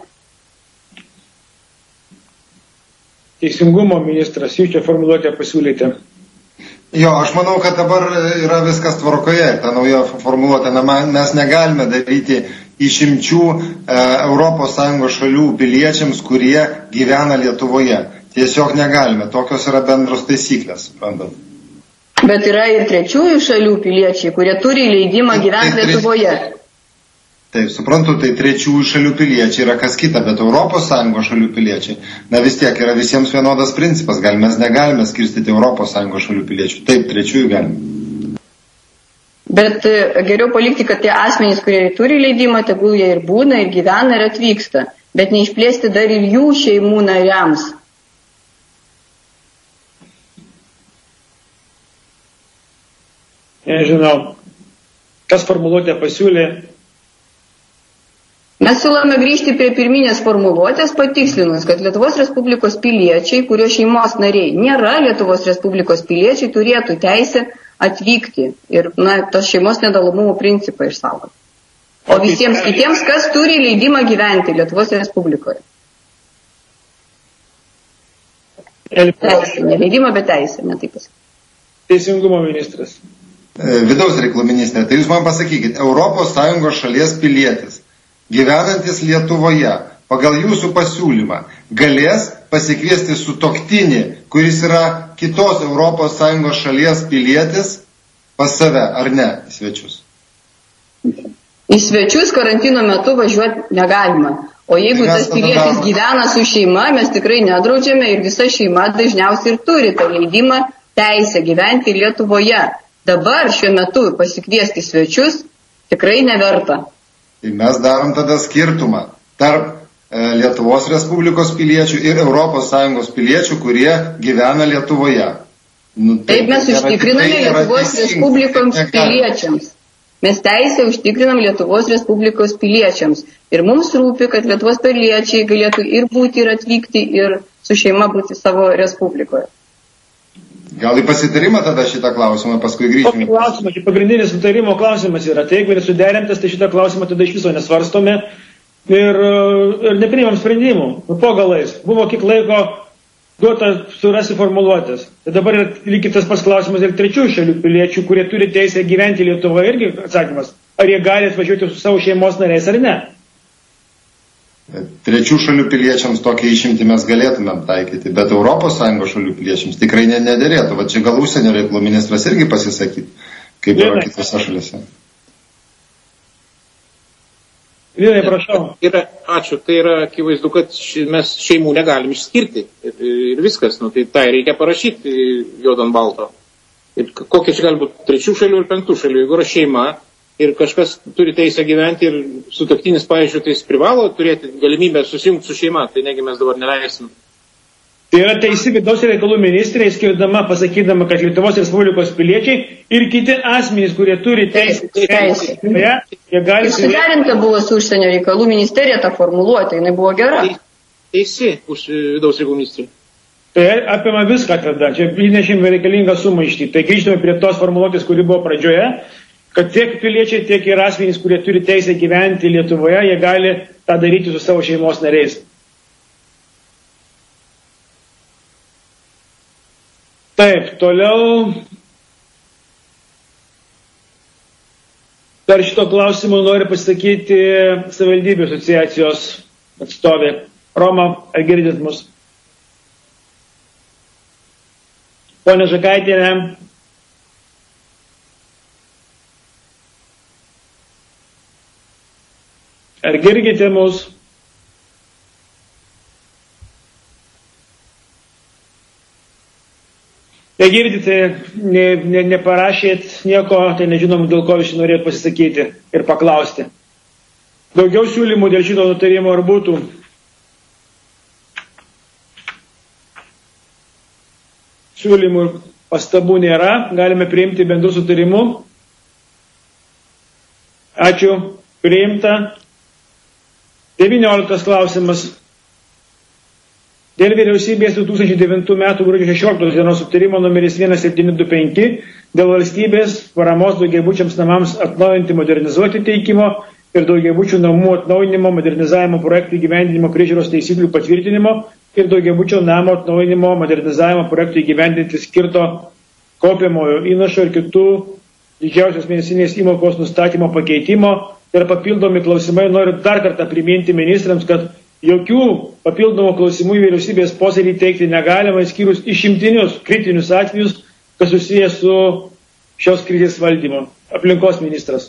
Teisingumo ministras, jūs čia formuluotę pasiūlyti. Jo, aš manau, kad dabar yra viskas tvarkoje, ta nauja formuluotė. Na, mes negalime daryti išimčių e, Europos Sąjungos šalių piliečiams, kurie gyvena Lietuvoje. Tiesiog negalime, tokios yra bendros taisyklės, suprantat. Bet yra ir trečiųjų šalių piliečiai, kurie turi leidimą gyventi tai, Lietuvoje. Taip, suprantu, tai trečiųjų šalių piliečiai yra kas kita, bet Europos Sąjungos šalių piliečiai, na vis tiek yra visiems vienodas principas, gal mes negalime skirstyti Europos Sąjungos šalių piliečių, taip, trečiųjų galime. Bet geriau palikti, kad tie asmenys, kurie turi leidimą, tegul jie ir būna, ir gyvena, ir atvyksta, bet neišplėsti dar ir jų šeimų nariams. Nežinau, kas formuluotę pasiūlė. Mes siūlome grįžti prie pirminės formuluotės patikslinus, kad Lietuvos Respublikos piliečiai, kurio šeimos nariai nėra Lietuvos Respublikos piliečiai, turėtų teisę atvykti ir na, tos šeimos nedalomumo principą išsaugoti. O visiems kitiems, kas turi leidimą gyventi Lietuvos Respublikoje. Teisė, ne leidimą, bet teisė, ne taip pasakyti. Teisingumo ministras. Vidaus reikalų ministrė, tai jūs man pasakykit, Europos Sąjungos šalies pilietis, gyvenantis Lietuvoje, pagal jūsų pasiūlymą, galės pasikviesti sutuoktinį, kuris yra kitos Europos Sąjungos šalies pilietis, pas save, ar ne, į svečius? Į svečius karantino metu važiuoti negalima. O jeigu tas pilietis gyvena su šeima, mes tikrai nedraudžiame ir visa šeima dažniausiai ir turi tą leidimą teisę gyventi Lietuvoje. Dabar šiuo metu pasikviesti svečius tikrai neverta. Tai mes darom tada skirtumą tarp e, Lietuvos Respublikos piliečių ir Europos Sąjungos piliečių, kurie gyvena Lietuvoje. Nu, tai, Taip mes tai užtikriname Lietuvos Respublikoms piliečiams. Mes teisę užtikrinam Lietuvos Respublikos piliečiams. Ir mums rūpi, kad Lietuvos piliečiai galėtų ir būti, ir atvykti, ir su šeima būti savo Respublikoje. Gal į pasitarimą tada šitą klausimą, paskui grįžtume. Klausimas, pagrindinis sutarimo klausimas yra, tai jeigu nesuderintas, tai šitą klausimą tada iš viso nesvarstome ir, ir nepriimam sprendimų. Po galais. Buvo kiek laiko duota surasti formuluotės. Tai dabar yra lygiai tas pats klausimas ir trečių šalių piliečių, kurie turi teisę gyventi Lietuvoje, irgi atsakymas. Ar jie gali atvažiuoti su savo šeimos nariais ar ne? Trečių šalių piliečiams tokią išimtį mes galėtumėm taikyti, bet Europos Sąjungos šalių piliečiams tikrai nedėrėtų. Va čia gal užsienio reikalų ministras irgi pasisakyti, kaip yra kitose šalise. Linai, prašau. Yra, ačiū, tai yra akivaizdu, kad ši, mes šeimų negalim išskirti ir, ir viskas, nu, tai tai reikia parašyti juodant balto. Ir kokie čia gali būti trečių šalių ir penktų šalių, jeigu yra šeima ir kažkas turi teisę gyventi ir sutuoktinis, pavyzdžiui, tai jis privalo turėti galimybę susijungti su šeima, tai negi mes dabar neleisim. Tai yra teisi vidaus reikalų ministrė, skirdama, pasakydama, kad Lietuvos Respublikos piliečiai ir kiti asmenys, kurie turi teisę, teisę. jie gali... Suderinta buvo su užsienio reikalų ministerija ta formuluotė, jinai buvo gera. Teisi už vidaus reikalų ministrė. Tai apima viską tada, čia įnešim reikalingą sumaištį. Tai grįžtame prie tos formuluotės, kuri buvo pradžioje, kad tiek piliečiai, tiek ir asmenys, kurie turi teisę gyventi Lietuvoje, jie gali tą daryti su savo šeimos nariais. Taip, toliau. Per šito klausimų noriu pasakyti savivaldybių asociacijos atstovė. Roma, ar girdit mus? Pone Žakaitienė. Ar girdite mus? Jei girdite, ne, ne, neparašėt nieko, tai nežinom, dėl ko jūs norėt pasisakyti ir paklausti. Daugiau siūlymų dėl šito nutarimo ar būtų? Siūlymų pastabų nėra, galime priimti bendrų sutarimų. Ačiū, priimta. devynioliktas klausimas. Dėl vyriausybės du tūkstančiai devintų metų gruodžio šešioliktos dienos sutarimo numeris vienas septyni du penki dėl valstybės paramos daugiabučiams namams atnaujinti, modernizuoti teikimo ir daugiabučių namų atnaujinimo, modernizavimo projektų įgyvendinimo priežiūros taisyklių patvirtinimo ir daugiabučio namo atnaujinimo, modernizavimo projektų įgyvendinti skirto kaupiamojo įnašo ir kitų didžiausios mėnesinės įmokos nustatymo pakeitimo ir papildomi klausimai. Noriu dar kartą priminti ministrams, kad jokių papildomų klausimų į vyriausybės posėdį teikti negalima, išskyrus išimtinius kritinius atvejus, kas susijęs su šios krizės valdymu. Aplinkos ministras.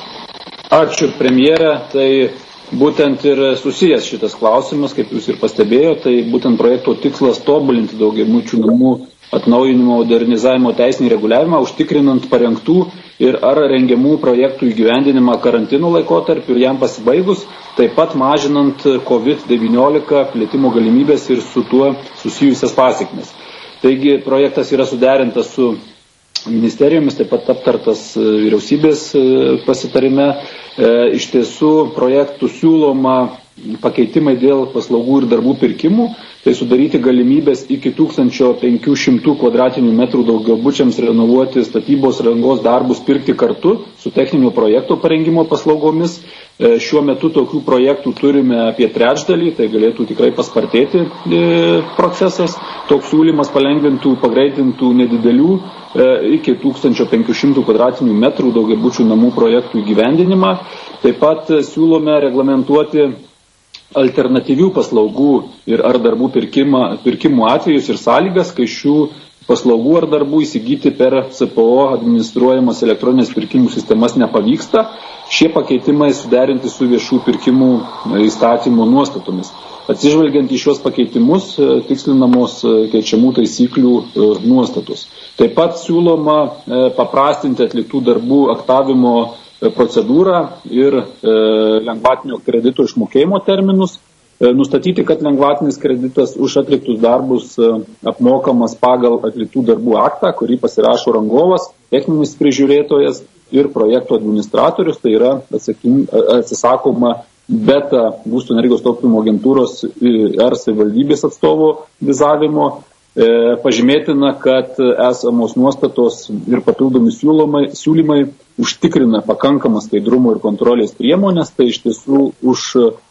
Ačiū, premjerė. Tai būtent ir susijęs šitas klausimas, kaip jūs ir pastebėjote, tai būtent projekto tikslas tobulinti daugiabučių namų atnaujinimo, modernizavimo teisinį reguliavimą, užtikrinant parengtų ir ar rengiamų projektų įgyvendinimą karantino laikotarpiu ir jam pasibaigus, taip pat mažinant COVID devyniolika plėtimo galimybės ir su tuo susijusias pasekmes. Taigi projektas yra suderintas su ministerijomis, taip pat aptartas vyriausybės pasitarime. Iš tiesų projektų siūloma pakeitimai dėl paslaugų ir darbų pirkimų, tai sudaryti galimybės iki tūkstančio penkių šimtų kvadratinių metrų daugiabučiams renovuoti statybos rangos darbus pirkti kartu su techninio projekto parengimo paslaugomis. Šiuo metu tokių projektų turime apie trečdalį, tai galėtų tikrai paspartėti procesas. Toks siūlymas palengvintų, pagreitintų nedidelių iki tūkstančio penkių šimtų kvadratinių metrų daugiabučių namų projektų įgyvendinimą. Taip pat siūlome reglamentuoti alternatyvių paslaugų ir ar darbų pirkimą, pirkimų atvejus ir sąlygas, kai šių paslaugų ar darbų įsigyti per C P O administruojamas elektroninės pirkimų sistemas nepavyksta. Šie pakeitimai suderinti su viešų pirkimų įstatymo nuostatomis. Atsižvelgiant į šios pakeitimus, tikslinamos keičiamų taisyklių nuostatus. Taip pat siūloma paprastinti atliktų darbų aktavimo procedūrą ir e, lengvatinio kredito išmokėjimo terminus, e, nustatyti, kad lengvatinis kreditas už atliktus darbus e, apmokamas pagal atliktų darbų aktą, kurį pasirašo rangovas, techninis prižiūrėtojas ir projektų administratorius, tai yra atsakim, atsisakoma beta būstų energijos taupymo agentūros ar savivaldybės atstovo vizavimo. Pažymėtina, kad esamos nuostatos ir papildomi siūlymai, siūlymai užtikrina pakankamą skaidrumo ir kontrolės priemonės, tai iš tiesų už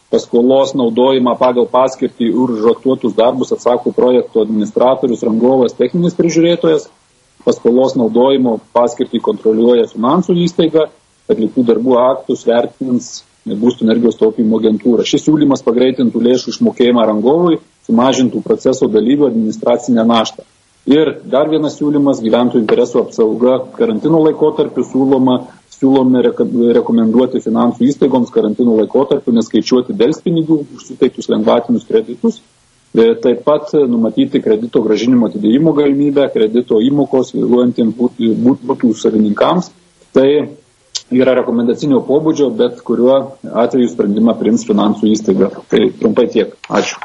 paskolos naudojimą pagal paskirtį ir užraktuotus darbus atsako projekto administratorius, rangovas, techninis prižiūrėtojas. Paskolos naudojimo paskirtį kontroliuoja finansų įstaiga, atliktų darbų aktus vertins būstų energijos taupymo agentūra. Šis siūlymas pagreitintų lėšų išmokėjimą rangovui, sumažintų proceso dalyvių administracinę naštą. Ir dar vienas siūlymas, gyventojų interesų apsauga karantino laikotarpiu siūloma, siūlome rekomenduoti finansų įstaigoms karantino laikotarpiu neskaičiuoti delspinigių už suteiktus lengvatinius kreditus. Taip pat numatyti kredito grąžinimo atidėjimo galimybę, kredito įmokos vėluojantiems butų savininkams. Tai yra rekomendacinio pobūdžio, bet kuriuo atveju sprendimą priims finansų įstaiga. Tai trumpai tiek. Ačiū.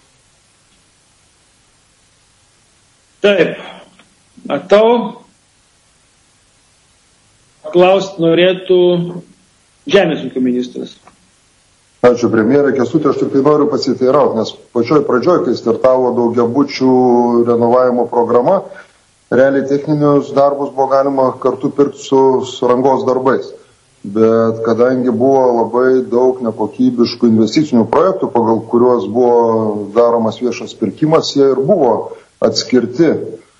Taip. Matau. Klausti norėtų Žemės ūkio ministras. Ačiū, premjerė Kęstutė, aš tik tai noriu pasiteirauti, nes pačioj pradžioj, kai startavo daugiabučių renovavimo programa, realiai techninius darbus buvo galima kartu pirkti su, su rangos darbais. Bet kadangi buvo labai daug nekokybiškų investicinių projektų, pagal kuriuos buvo daromas viešas pirkimas, jie ir buvo atskirti.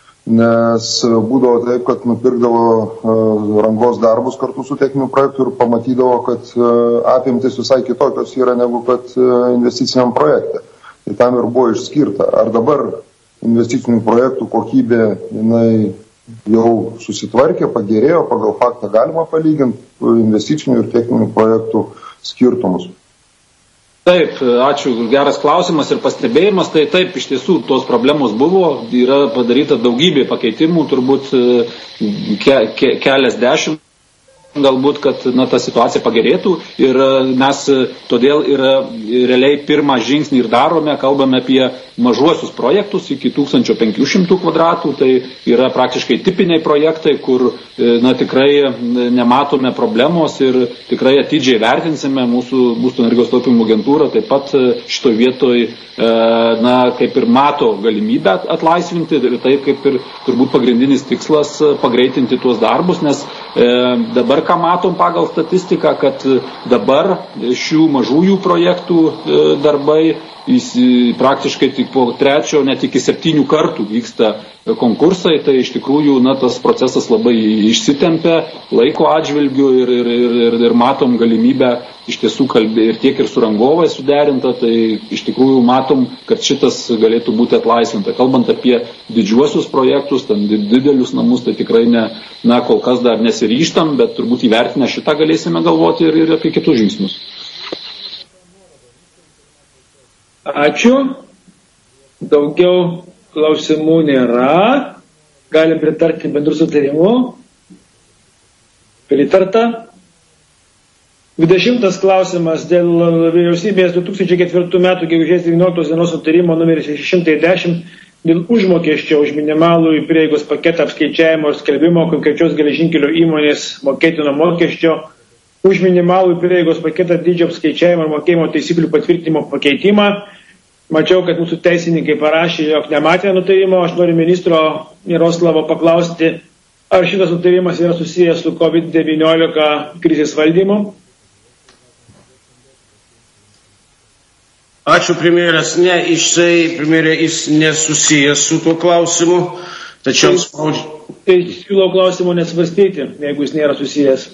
Nes būdavo taip, kad nupirkdavo uh, rangos darbus kartu su techniniu projektu ir pamatydavo, kad uh, apimtis visai kitokios yra negu kad uh, investiciniam projekte. Tai tam ir buvo išskirta. Ar dabar investicinių projektų kokybė jinai jau susitvarkė, pagerėjo, pagal faktą galima palyginti investicinių ir techninių projektų skirtumus? Taip, ačiū, geras klausimas ir pastebėjimas. Tai taip, iš tiesų, tos problemos buvo, yra padaryta daugybė pakeitimų, turbūt ke, ke, kelias dešimt, galbūt, kad na, ta situacija pagerėtų ir mes todėl ir realiai pirmą žingsnį ir darome, kalbame apie mažuosius projektus iki tūkstančio penkių šimtų kvadratų, tai yra praktiškai tipiniai projektai, kur na, tikrai nematome problemos ir tikrai atidžiai vertinsime mūsų būstų energijos taupymo agentūra, taip pat šitoj vietoj na, kaip ir mato galimybę atlaisvinti ir tai kaip ir turbūt pagrindinis tikslas pagreitinti tuos darbus, nes dabar ką matom pagal statistiką, kad dabar šių mažųjų projektų darbai jis praktiškai tik po trečio, net iki septynių kartų vyksta konkursai, tai iš tikrųjų na, tas procesas labai išsitempia laiko atžvilgių ir, ir, ir, ir matom galimybę iš tiesų kalbėti ir tiek ir su rangovai suderinta, tai iš tikrųjų matom, kad šitas galėtų būti atlaisvinta. Kalbant apie didžiuosius projektus, ten didelius namus, tai tikrai ne, na, kol kas dar nesiryžtam, bet turbūt įvertinę šitą galėsime galvoti ir, ir apie kitus žingsnius. Ačiū. Daugiau klausimų nėra. Galim pritarti bendrų sutarimų. Pritarta. dvidešimtas klausimas dėl vyriausybės du tūkstančiai ketvirtų metų gegužės devynioliktos dienos sutarimo numeris šeši šimtai dešimt dėl užmokesčio už minimalų prieigos paketą apskaičiavimo ir skelbimo konkrečios geležinkelio įmonės mokėtino mokesčio už minimalų prieigos paketą dydžio apskaičiavimo ir mokėjimo taisyklių patvirtinimo pakeitimą. Mačiau, kad mūsų teisininkai parašė, jog nematė nutarimo. Aš noriu ministro Jaroslavo paklausti, ar šitas nutarimas yra susijęs su COVID devyniolika krizės valdymu. Ačiū, premjeras. Ne, jisai, premjerė, jis nesusijęs su tuo klausimu, tačiau spaudžia. Tai siūlau klausimų nesvarstyti, jeigu jis nėra susijęs.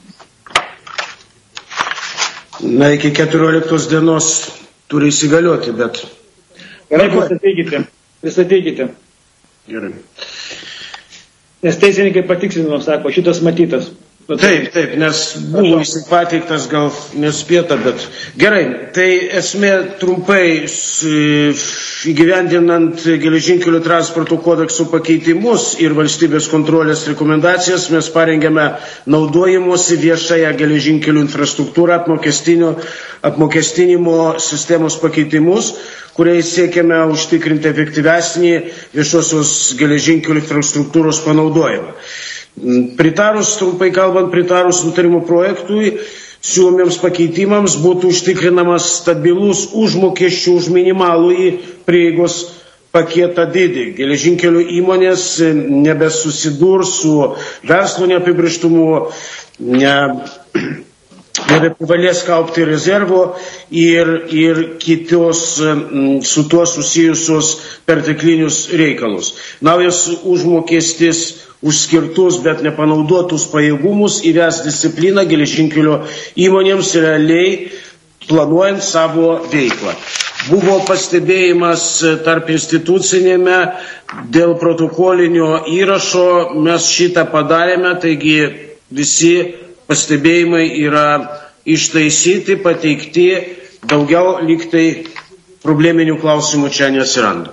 Na, iki keturioliktos dienos turi įsigalioti, bet... Gerai, pristatykite. Pristatykite. Gerai. Nes teisininkai patikslino, sako, šitas matytas. Taip, taip, nes buvo jis pateiktas, gal nespėta, bet gerai. Tai esmė trumpai įgyvendinant geležinkelių transporto kodekso pakeitimus ir valstybės kontrolės rekomendacijas mes parengėme naudojimuosi viešąją geležinkelių infrastruktūrą apmokestinimo sistemos pakeitimus, kuriais siekiame užtikrinti efektyvesnį viešosios geležinkelių infrastruktūros panaudojimą. Pritarus, trumpai kalbant, pritarus nutarimo projektui, siūlomiems pakeitimams būtų užtikrinamas stabilus užmokesčių už minimalųjį prieigos paketą dydį. Geležinkelių įmonės nebesusidurs su verslo neapibrėžtumu, ne, nebeprivalės kaupti rezervo ir, ir kitos su tuo susijusios perteklinius reikalus. Naujas užmokestis už skirtus, bet nepanaudotus pajėgumus įves discipliną geležinkelio įmonėms realiai planuojant savo veiklą. Buvo pastebėjimas tarp institucinėme dėl protokolinio įrašo, mes šitą padarėme, taigi visi pastebėjimai yra ištaisyti, pateikti, daugiau lygtai probleminių klausimų čia nesiranda.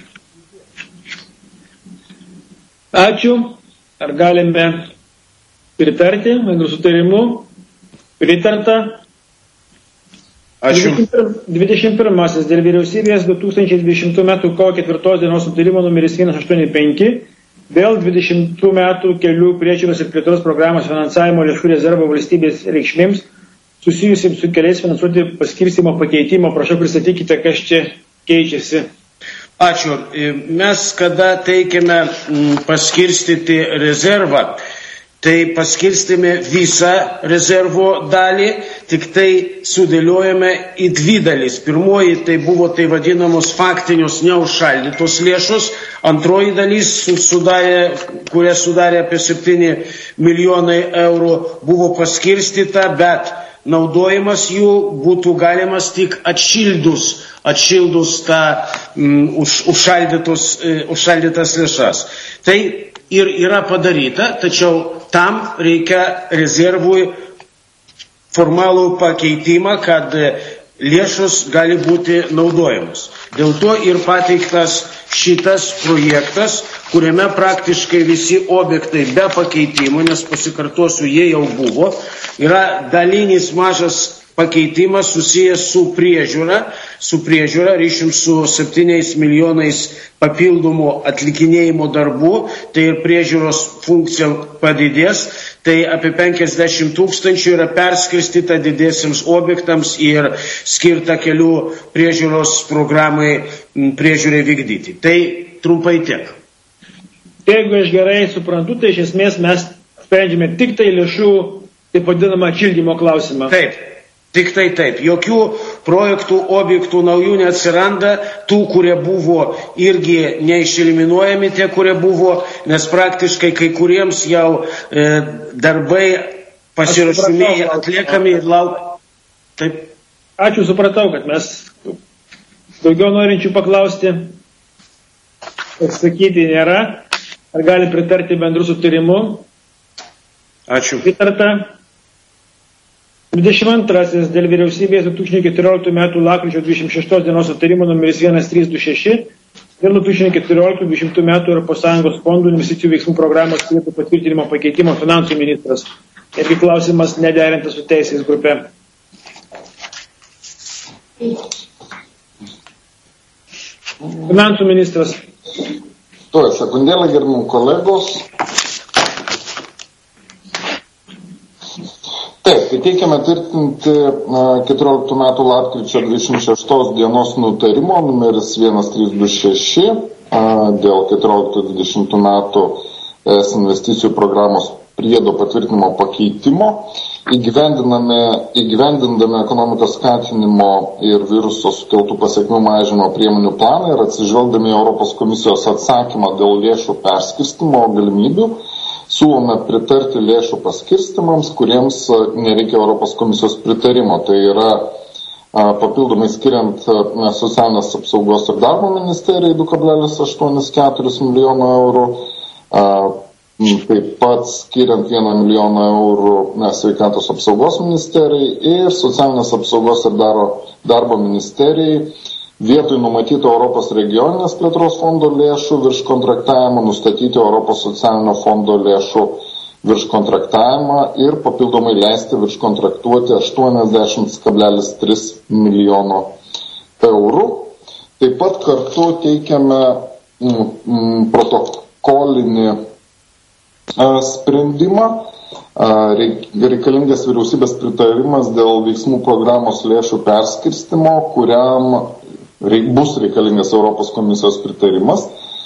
Ačiū. Ar galime pritarti bendru sutarimu? Pritarta. Ačiū. dvidešimt pirmasis dėl vyriausybės du tūkstančiai dvidešimtų metų kovo ketvirtos dienos sutarimo numeris vienas aštuoni penki dėl dvidešimtų metų kelių priežiūros ir plėtros programos finansavimo lėšų rezervo valstybės reikšmėms susijusiems su keliais finansuoti paskirstymo pakeitimo. Prašau, pristatykite, kas čia keičiasi. Ačiū. Mes, kada teikėme paskirstyti rezervą, tai paskirstėme visą rezervo dalį, tik tai sudėliojame į dvi dalis. Pirmoji tai buvo tai vadinamos faktinios neužšaldytos lėšos, antroji dalis, sudarė, kuria sudarė apie septyni milijonai eurų, buvo paskirstyta, bet naudojimas jų būtų galimas tik atšildus, atšildus tą mm, už, užšaldytus, e, užšaldytas lėšas. Tai ir yra padaryta, tačiau tam reikia rezervui formalų pakeitimą, kad lėšos gali būti naudojamos. Dėl to ir pateiktas šitas projektas, kuriame praktiškai visi objektai be pakeitimų, nes pasikartosiu, jie jau buvo, yra dalinis mažas pakeitimas susijęs su priežiūra, su priežiūra ryšim su septyniais milijonais papildomų atlikinėjimo darbų, tai ir priežiūros funkcija padidės, tai apie penkiasdešimt tūkstančių yra perskirstyta didiesiems objektams ir skirta kelių priežiūros programai priežiūrai vykdyti. Tai trumpai tiek. Jeigu aš gerai suprantu, tai iš esmės mes sprendžiame tik tai lėšų, taip vadinamą atšildymo klausimą. Taip. Tik tai taip, jokių projektų, objektų naujų neatsiranda, tų, kurie buvo irgi neišeliminuojami tie, kurie buvo, nes praktiškai kai kuriems jau e, darbai pasirašinėjai atliekami ir lauk. Taip. Ačiū, supratau, kad mes daugiau norinčių paklausti, atsakyti nėra. Ar gali pritarti bendru sutarimu? Ačiū. Pritarta. dvidešimt antrasis dėl vyriausybės du tūkstančiai keturioliktų metų lapkričio dvidešimt šeštos dienos sutarimo numeris vienas trys du šeši dėl du tūkstančiai keturioliktų dvidešimtų metų Europos Sąjungos fondų investicijų veiksmų programos skirtų patvirtinimo pakeitimo finansų ministras. Irgi klausimas nederintas su teisės grupe. Finansų ministras. Tuo, sekundėlę, gerbim kolegos. Taip, tai teikiame tvirtinti keturioliktų metų lapkričio dvidešimt šeštos dienos nutarimo numeris vienas trys du šeši dėl keturioliktų dvidešimtų metų es investicijų programos priedo patvirtinimo pakeitimo, įgyvendindami, įgyvendindami ekonomikos skatinimo ir viruso sukeltų pasekmių mažinimo priemonių planą ir atsižvelgdami į Europos komisijos atsakymą dėl lėšų perskirstymo galimybių, siūlome pritarti lėšų paskirstimams, kuriems nereikia Europos komisijos pritarimo. Tai yra papildomai skiriant socialinės apsaugos ir darbo ministerijai du kablelis aštuoni keturi milijono eurų, taip pat skiriant vieną milijoną eurų sveikatos apsaugos ministerijai ir socialinės apsaugos ir darbo ministerijai vietoj numatyti Europos regioninės plėtros fondo lėšų virš kontraktavimą, nustatyti Europos socialinio fondo lėšų virš kontraktavimą ir papildomai leisti virš kontraktuoti aštuoniasdešimt kablelis tris milijono eurų. Taip pat kartu teikiame mm, protokolinį a, sprendimą, a, reikalingas vyriausybės pritarimas dėl veiksmų programos lėšų perskirstimo, kuriam bus reikalingas Europos komisijos pritarimas.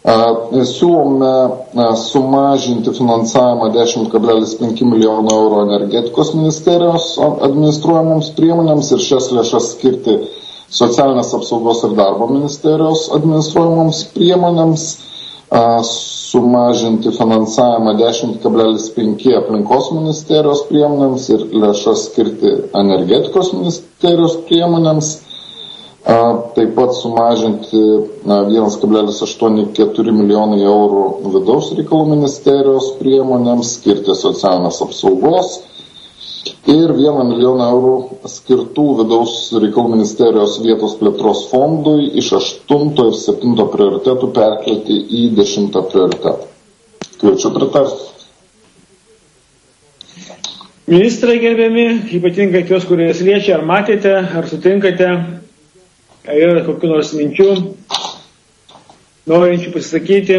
Siūlome sumažinti finansavimą dešimt kablelis penki milijono eurų energetikos ministerijos administruojamoms priemonėms ir šias lėšas skirti socialinės apsaugos ir darbo ministerijos administruojamoms priemonėms, sumažinti finansavimą dešimt kablelis penki aplinkos ministerijos priemonėms ir lėšas skirti energetikos ministerijos priemonėms. Taip pat sumažinti vienas kablelis aštuoni keturi milijonai eurų vidaus reikalų ministerijos priemonėms, skirti socialinės apsaugos ir vieną milijoną eurų skirtų vidaus reikalų ministerijos vietos plėtros fondui iš aštunto ir septinto prioritetų perkelti į dešimtą prioritetą. Kviečiu pritarti. Ministrai gerbiami, ypatingai tios, kurie jas liečia, ar matėte, ar sutinkate? Ar yra kokių nors minčių, norinčių pasisakyti?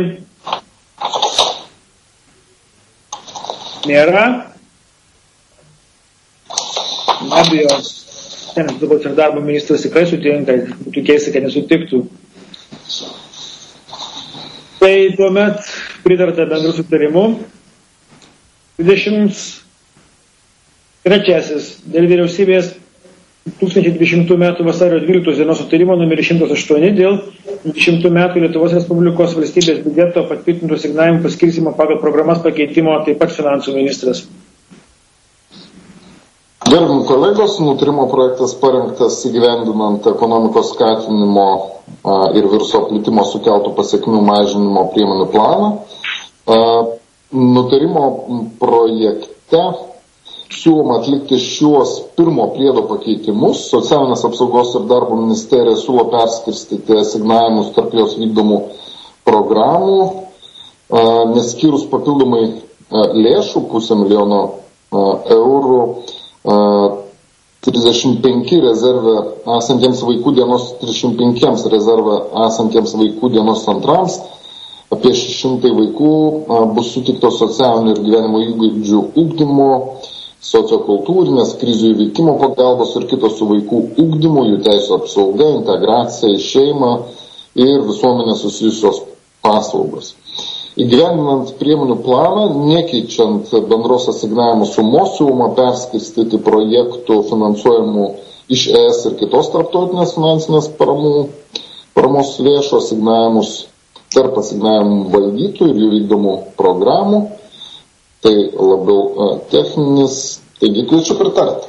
Nėra. Abejo, ten dabar ir darbo ministras tikrai sutinka, būtų keista, kad nesutiktų. Tai tuomet pritarta bendru sutarimu. dvidešimt trečiasis dėl vyriausybės du tūkstančiai dvidešimtų metų vasario dvyliktos dienos sutarimo numeris šimtas aštuoni dėl dvidešimtų metų Lietuvos Respublikos valstybės biudžeto patvirtintų asignavimų paskirstymo pagal programas pakeitimo, taip pat finansų ministras. Gerbiami kolegos, nutarimo projektas parengtas įgyvendinant ekonomikos skatinimo ir viruso plitimo sukeltų pasekmių mažinimo priemonių planą. Nutarimo projekte siūloma atlikti šiuos pirmo priedo pakeitimus. Socialinės apsaugos ir darbo ministerija siūlo perskirstyti asignavimus tarp jos vykdomų programų, neskyrus papildomai lėšų, pusę milijono eurų, trisdešimt penki rezerve esantiems vaikų dienos, trisdešimt penki rezerve esantiems vaikų dienos centrams. Apie šeši šimtai vaikų bus sutiktos socialinių ir gyvenimo įgūdžių ugdymo, sociokultūrinės, krizių įveikimo pagalbos ir kitos su vaikų ugdymu, jų teisų apsauga, integracija į šeimą ir visuomenės susijusios paslaugos. Įgyvendinant priemonių planą, nekeičiant bendros asignavimų sumos, siūloma perskirstyti projektų finansuojamų iš E S ir kitos tarptautinės finansinės paramų, paramos lėšų asignavimus tarp asignavimų valdytų ir jų vykdomų programų. Tai labiau techninis, taigi kviečiu pritarti.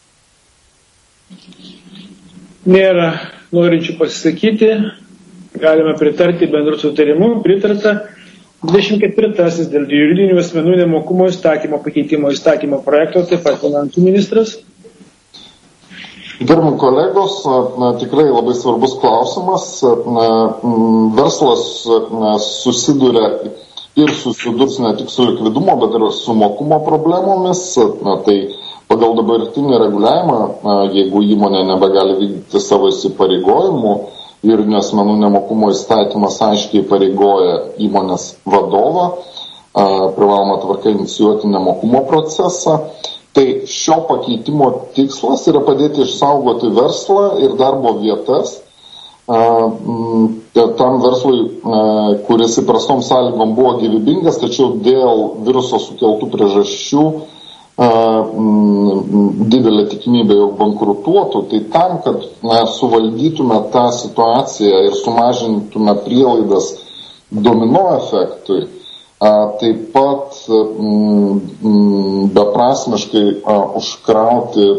Nėra norinčių pasisakyti, galime pritarti bendru sutarimu, pritarta. dvidešimt ketvirtasis dėl juridinių asmenų nemokumo įstatymo pakeitimo įstatymo projekto, taip pat finansų ministras. Gerbiami kolegos, na, tikrai labai svarbus klausimas. Na, verslas na, susiduria ir susidurs ne tik su likvidumo, bet ir su mokumo problemomis. Na, tai pagal dabartinį reguliavimą, jeigu įmonė nebegali vykdyti savo įsipareigojimų, juridinių asmenų nemokumo įstatymas aiškiai pareigoja įmonės vadovą, privaloma tvarka inicijuoti nemokumo procesą. Tai šio pakeitimo tikslas yra padėti išsaugoti verslą ir darbo vietas tam verslui, kuris įprastom sąlygom buvo gyvybingas, tačiau dėl viruso sukeltų priežasčių didelė tikimybė jau bankrutuotų. Tai tam, kad na, suvaldytume tą situaciją ir sumažintume prielaidas domino efektui, taip pat beprasmiškai užkrauti,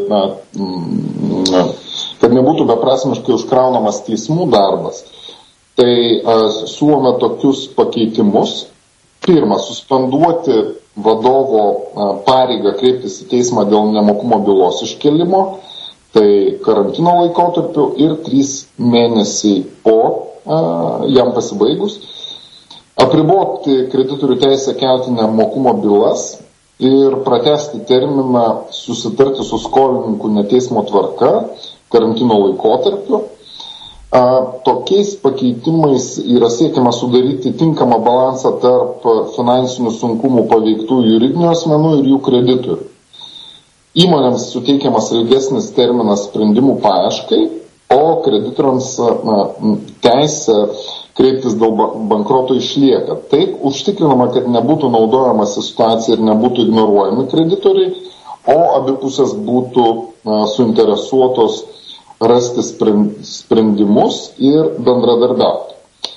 kad nebūtų beprasmiškai užkraunamas teismų darbas, tai siūlome tokius pakeitimus. Pirma, suspenduoti vadovo pareigą kreiptis į teismą dėl nemokumo bylos iškelimo, tai karantino laikotarpiu ir trys mėnesiai po jam pasibaigus. Apriboti kreditorių teisę kelti nemokumo bylas ir pratęsti terminą susitarti su skolininku neteismo tvarka karantino laikotarpiu. Tokiais pakeitimais yra siekiama sudaryti tinkamą balansą tarp finansinių sunkumų paveiktų juridinių asmenų ir jų kreditorių. Įmonėms suteikiamas ilgesnis terminas sprendimų paieškai, o kreditoriams na, teisė kreiptis dėl bankroto išlieka. Taip, užtikrinama, kad nebūtų naudojamasi situacija ir nebūtų ignoruojami kreditoriai, o abi pusės būtų a, suinteresuotos rasti sprendimus ir bendradarbiauti.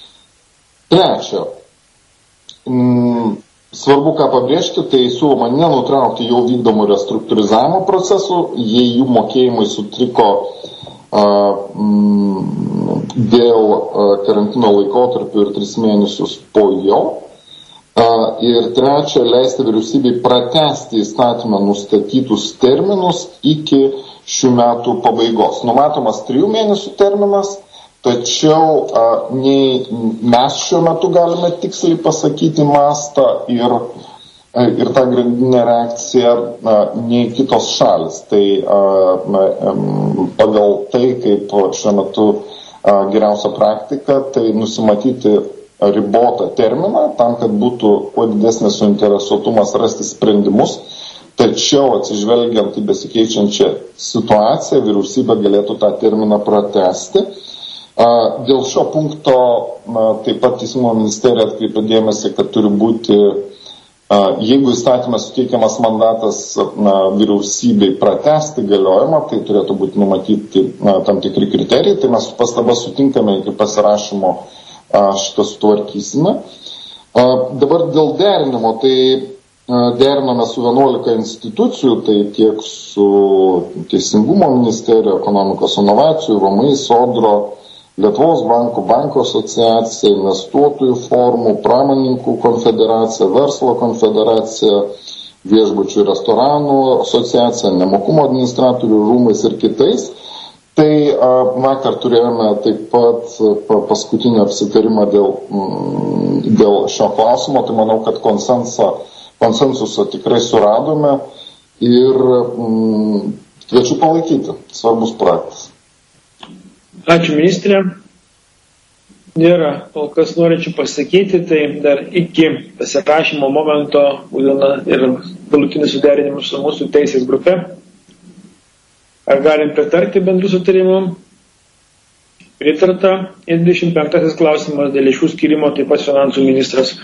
Trečia, m, svarbu ką pabrėžti, tai siūloma nenutraukti jau vykdomų restruktūrizavimo procesų, jei jų mokėjimai sutriko a, m, dėl a, karantino laikotarpio ir tris mėnesius po jo. A, ir trečia, leisti vyriausybei pratęsti įstatymą nustatytus terminus iki šių metų pabaigos. Numatomas trijų mėnesių terminas, tačiau a, nei mes šiuo metu galime tiksliai pasakyti mastą ir, a, ir tą grandinę reakciją, a, nei kitos šalis. Tai a, a, pagal tai, kaip šiuo metu a, geriausia praktika, tai nusimatyti ribotą terminą, tam, kad būtų kuo didesnis suinteresuotumas rasti sprendimus. Tačiau atsižvelgiant į besikeičiančią situaciją, vyriausybė galėtų tą terminą pratęsti. Dėl šio punkto taip pat Teisingumo ministerija atkreipė dėmesį, kad turi būti, jeigu įstatymas suteikiamas mandatas vyriausybei pratęsti galiojimą, tai turėtų būti numatyti tam tikri kriterijai, tai mes pastabą sutinkame iki pasirašymo šitą sutvarkysime. Dabar dėl derinimo, tai deriname su vienuolika institucijų, tai tiek su Teisingumo ministerija, ekonomikos inovacijų, V M I, Sodro, Lietuvos bankų, Banko asociacija, investuotojų formų, pramonininkų konfederacija, verslo konfederacija, viešbučių ir restoranų asociacija, nemokumo administratorių rūmais ir kitais. Tai vakar turėjome taip pat paskutinį apsitarimą dėl, dėl šio klausimo, tai manau, kad konsensą konsensusą tikrai suradome ir mm, kviečiu palaikyti. Svarbus projektas. Ačiū ministrė. Nėra kol kas norinčių pasakyti, tai dar iki pasirašymo momento būdina ir galutinis suderinimas su mūsų teisės grupe. Ar galim pritarti bendrų sutarimų? Pritarta. Ir dvidešimt penktasis klausimas dėl lėšų skyrimo, taip pat finansų ministras.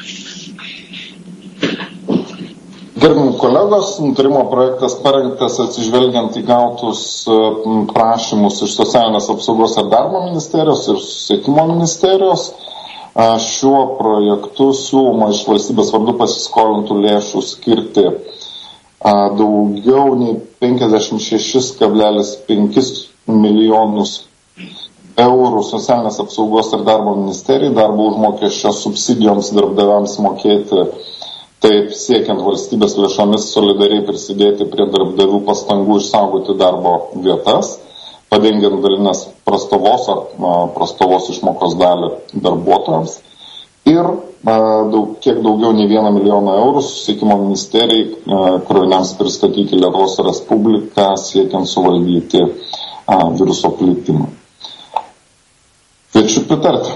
Gerbimi kolegos, nutarimo projektas parengtas atsižvelgiant į gautus prašymus iš socialinės apsaugos ir darbo ministerijos ir susisiekimo ministerijos. Šiuo projektu siūloma iš valstybės vardu pasiskolintų lėšų skirti daugiau nei penkiasdešimt šeši kablelis penki milijonus eurų socialinės apsaugos ir darbo ministerijai, darbo užmokesčio subsidijoms darbdaviams mokėti. Taip, siekiant valstybės lėšomis solidariai prisidėti prie darbdavių pastangų išsaugoti darbo vietas, padengiant dalinės prastovos ar prastovos išmokos dalį darbuotojams. Ir daug, kiek daugiau nei vieną milijoną eurų susisiekimo ministerijai kroviniams pristatyti Lietuvos Respubliką, siekiant suvaldyti a, viruso plitimą. Kviečiu pritarti.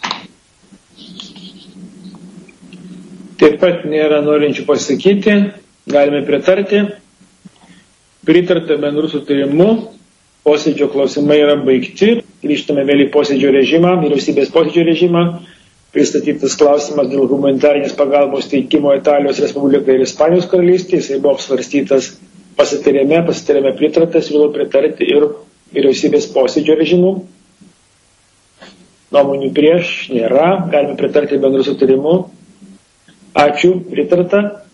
Taip pat nėra norinčių pasakyti, galime pritarti. Pritarta bendrų sutarimų, posėdžio klausimai yra baigti, grįžtame vėl į posėdžio režimą, vyriausybės posėdžio režimą. Pristatytas klausimas dėl humanitarinės pagalbos teikimo Italijos Respublikai ir Ispanijos karalystės, jisai buvo apsvarstytas pasitarime, pasitarime pritartas, siūlau pritarti ir vyriausybės posėdžio režimu. Nuomonių prieš nėra, galime pritarti bendrų sutarimų. Ačiū, pritarta.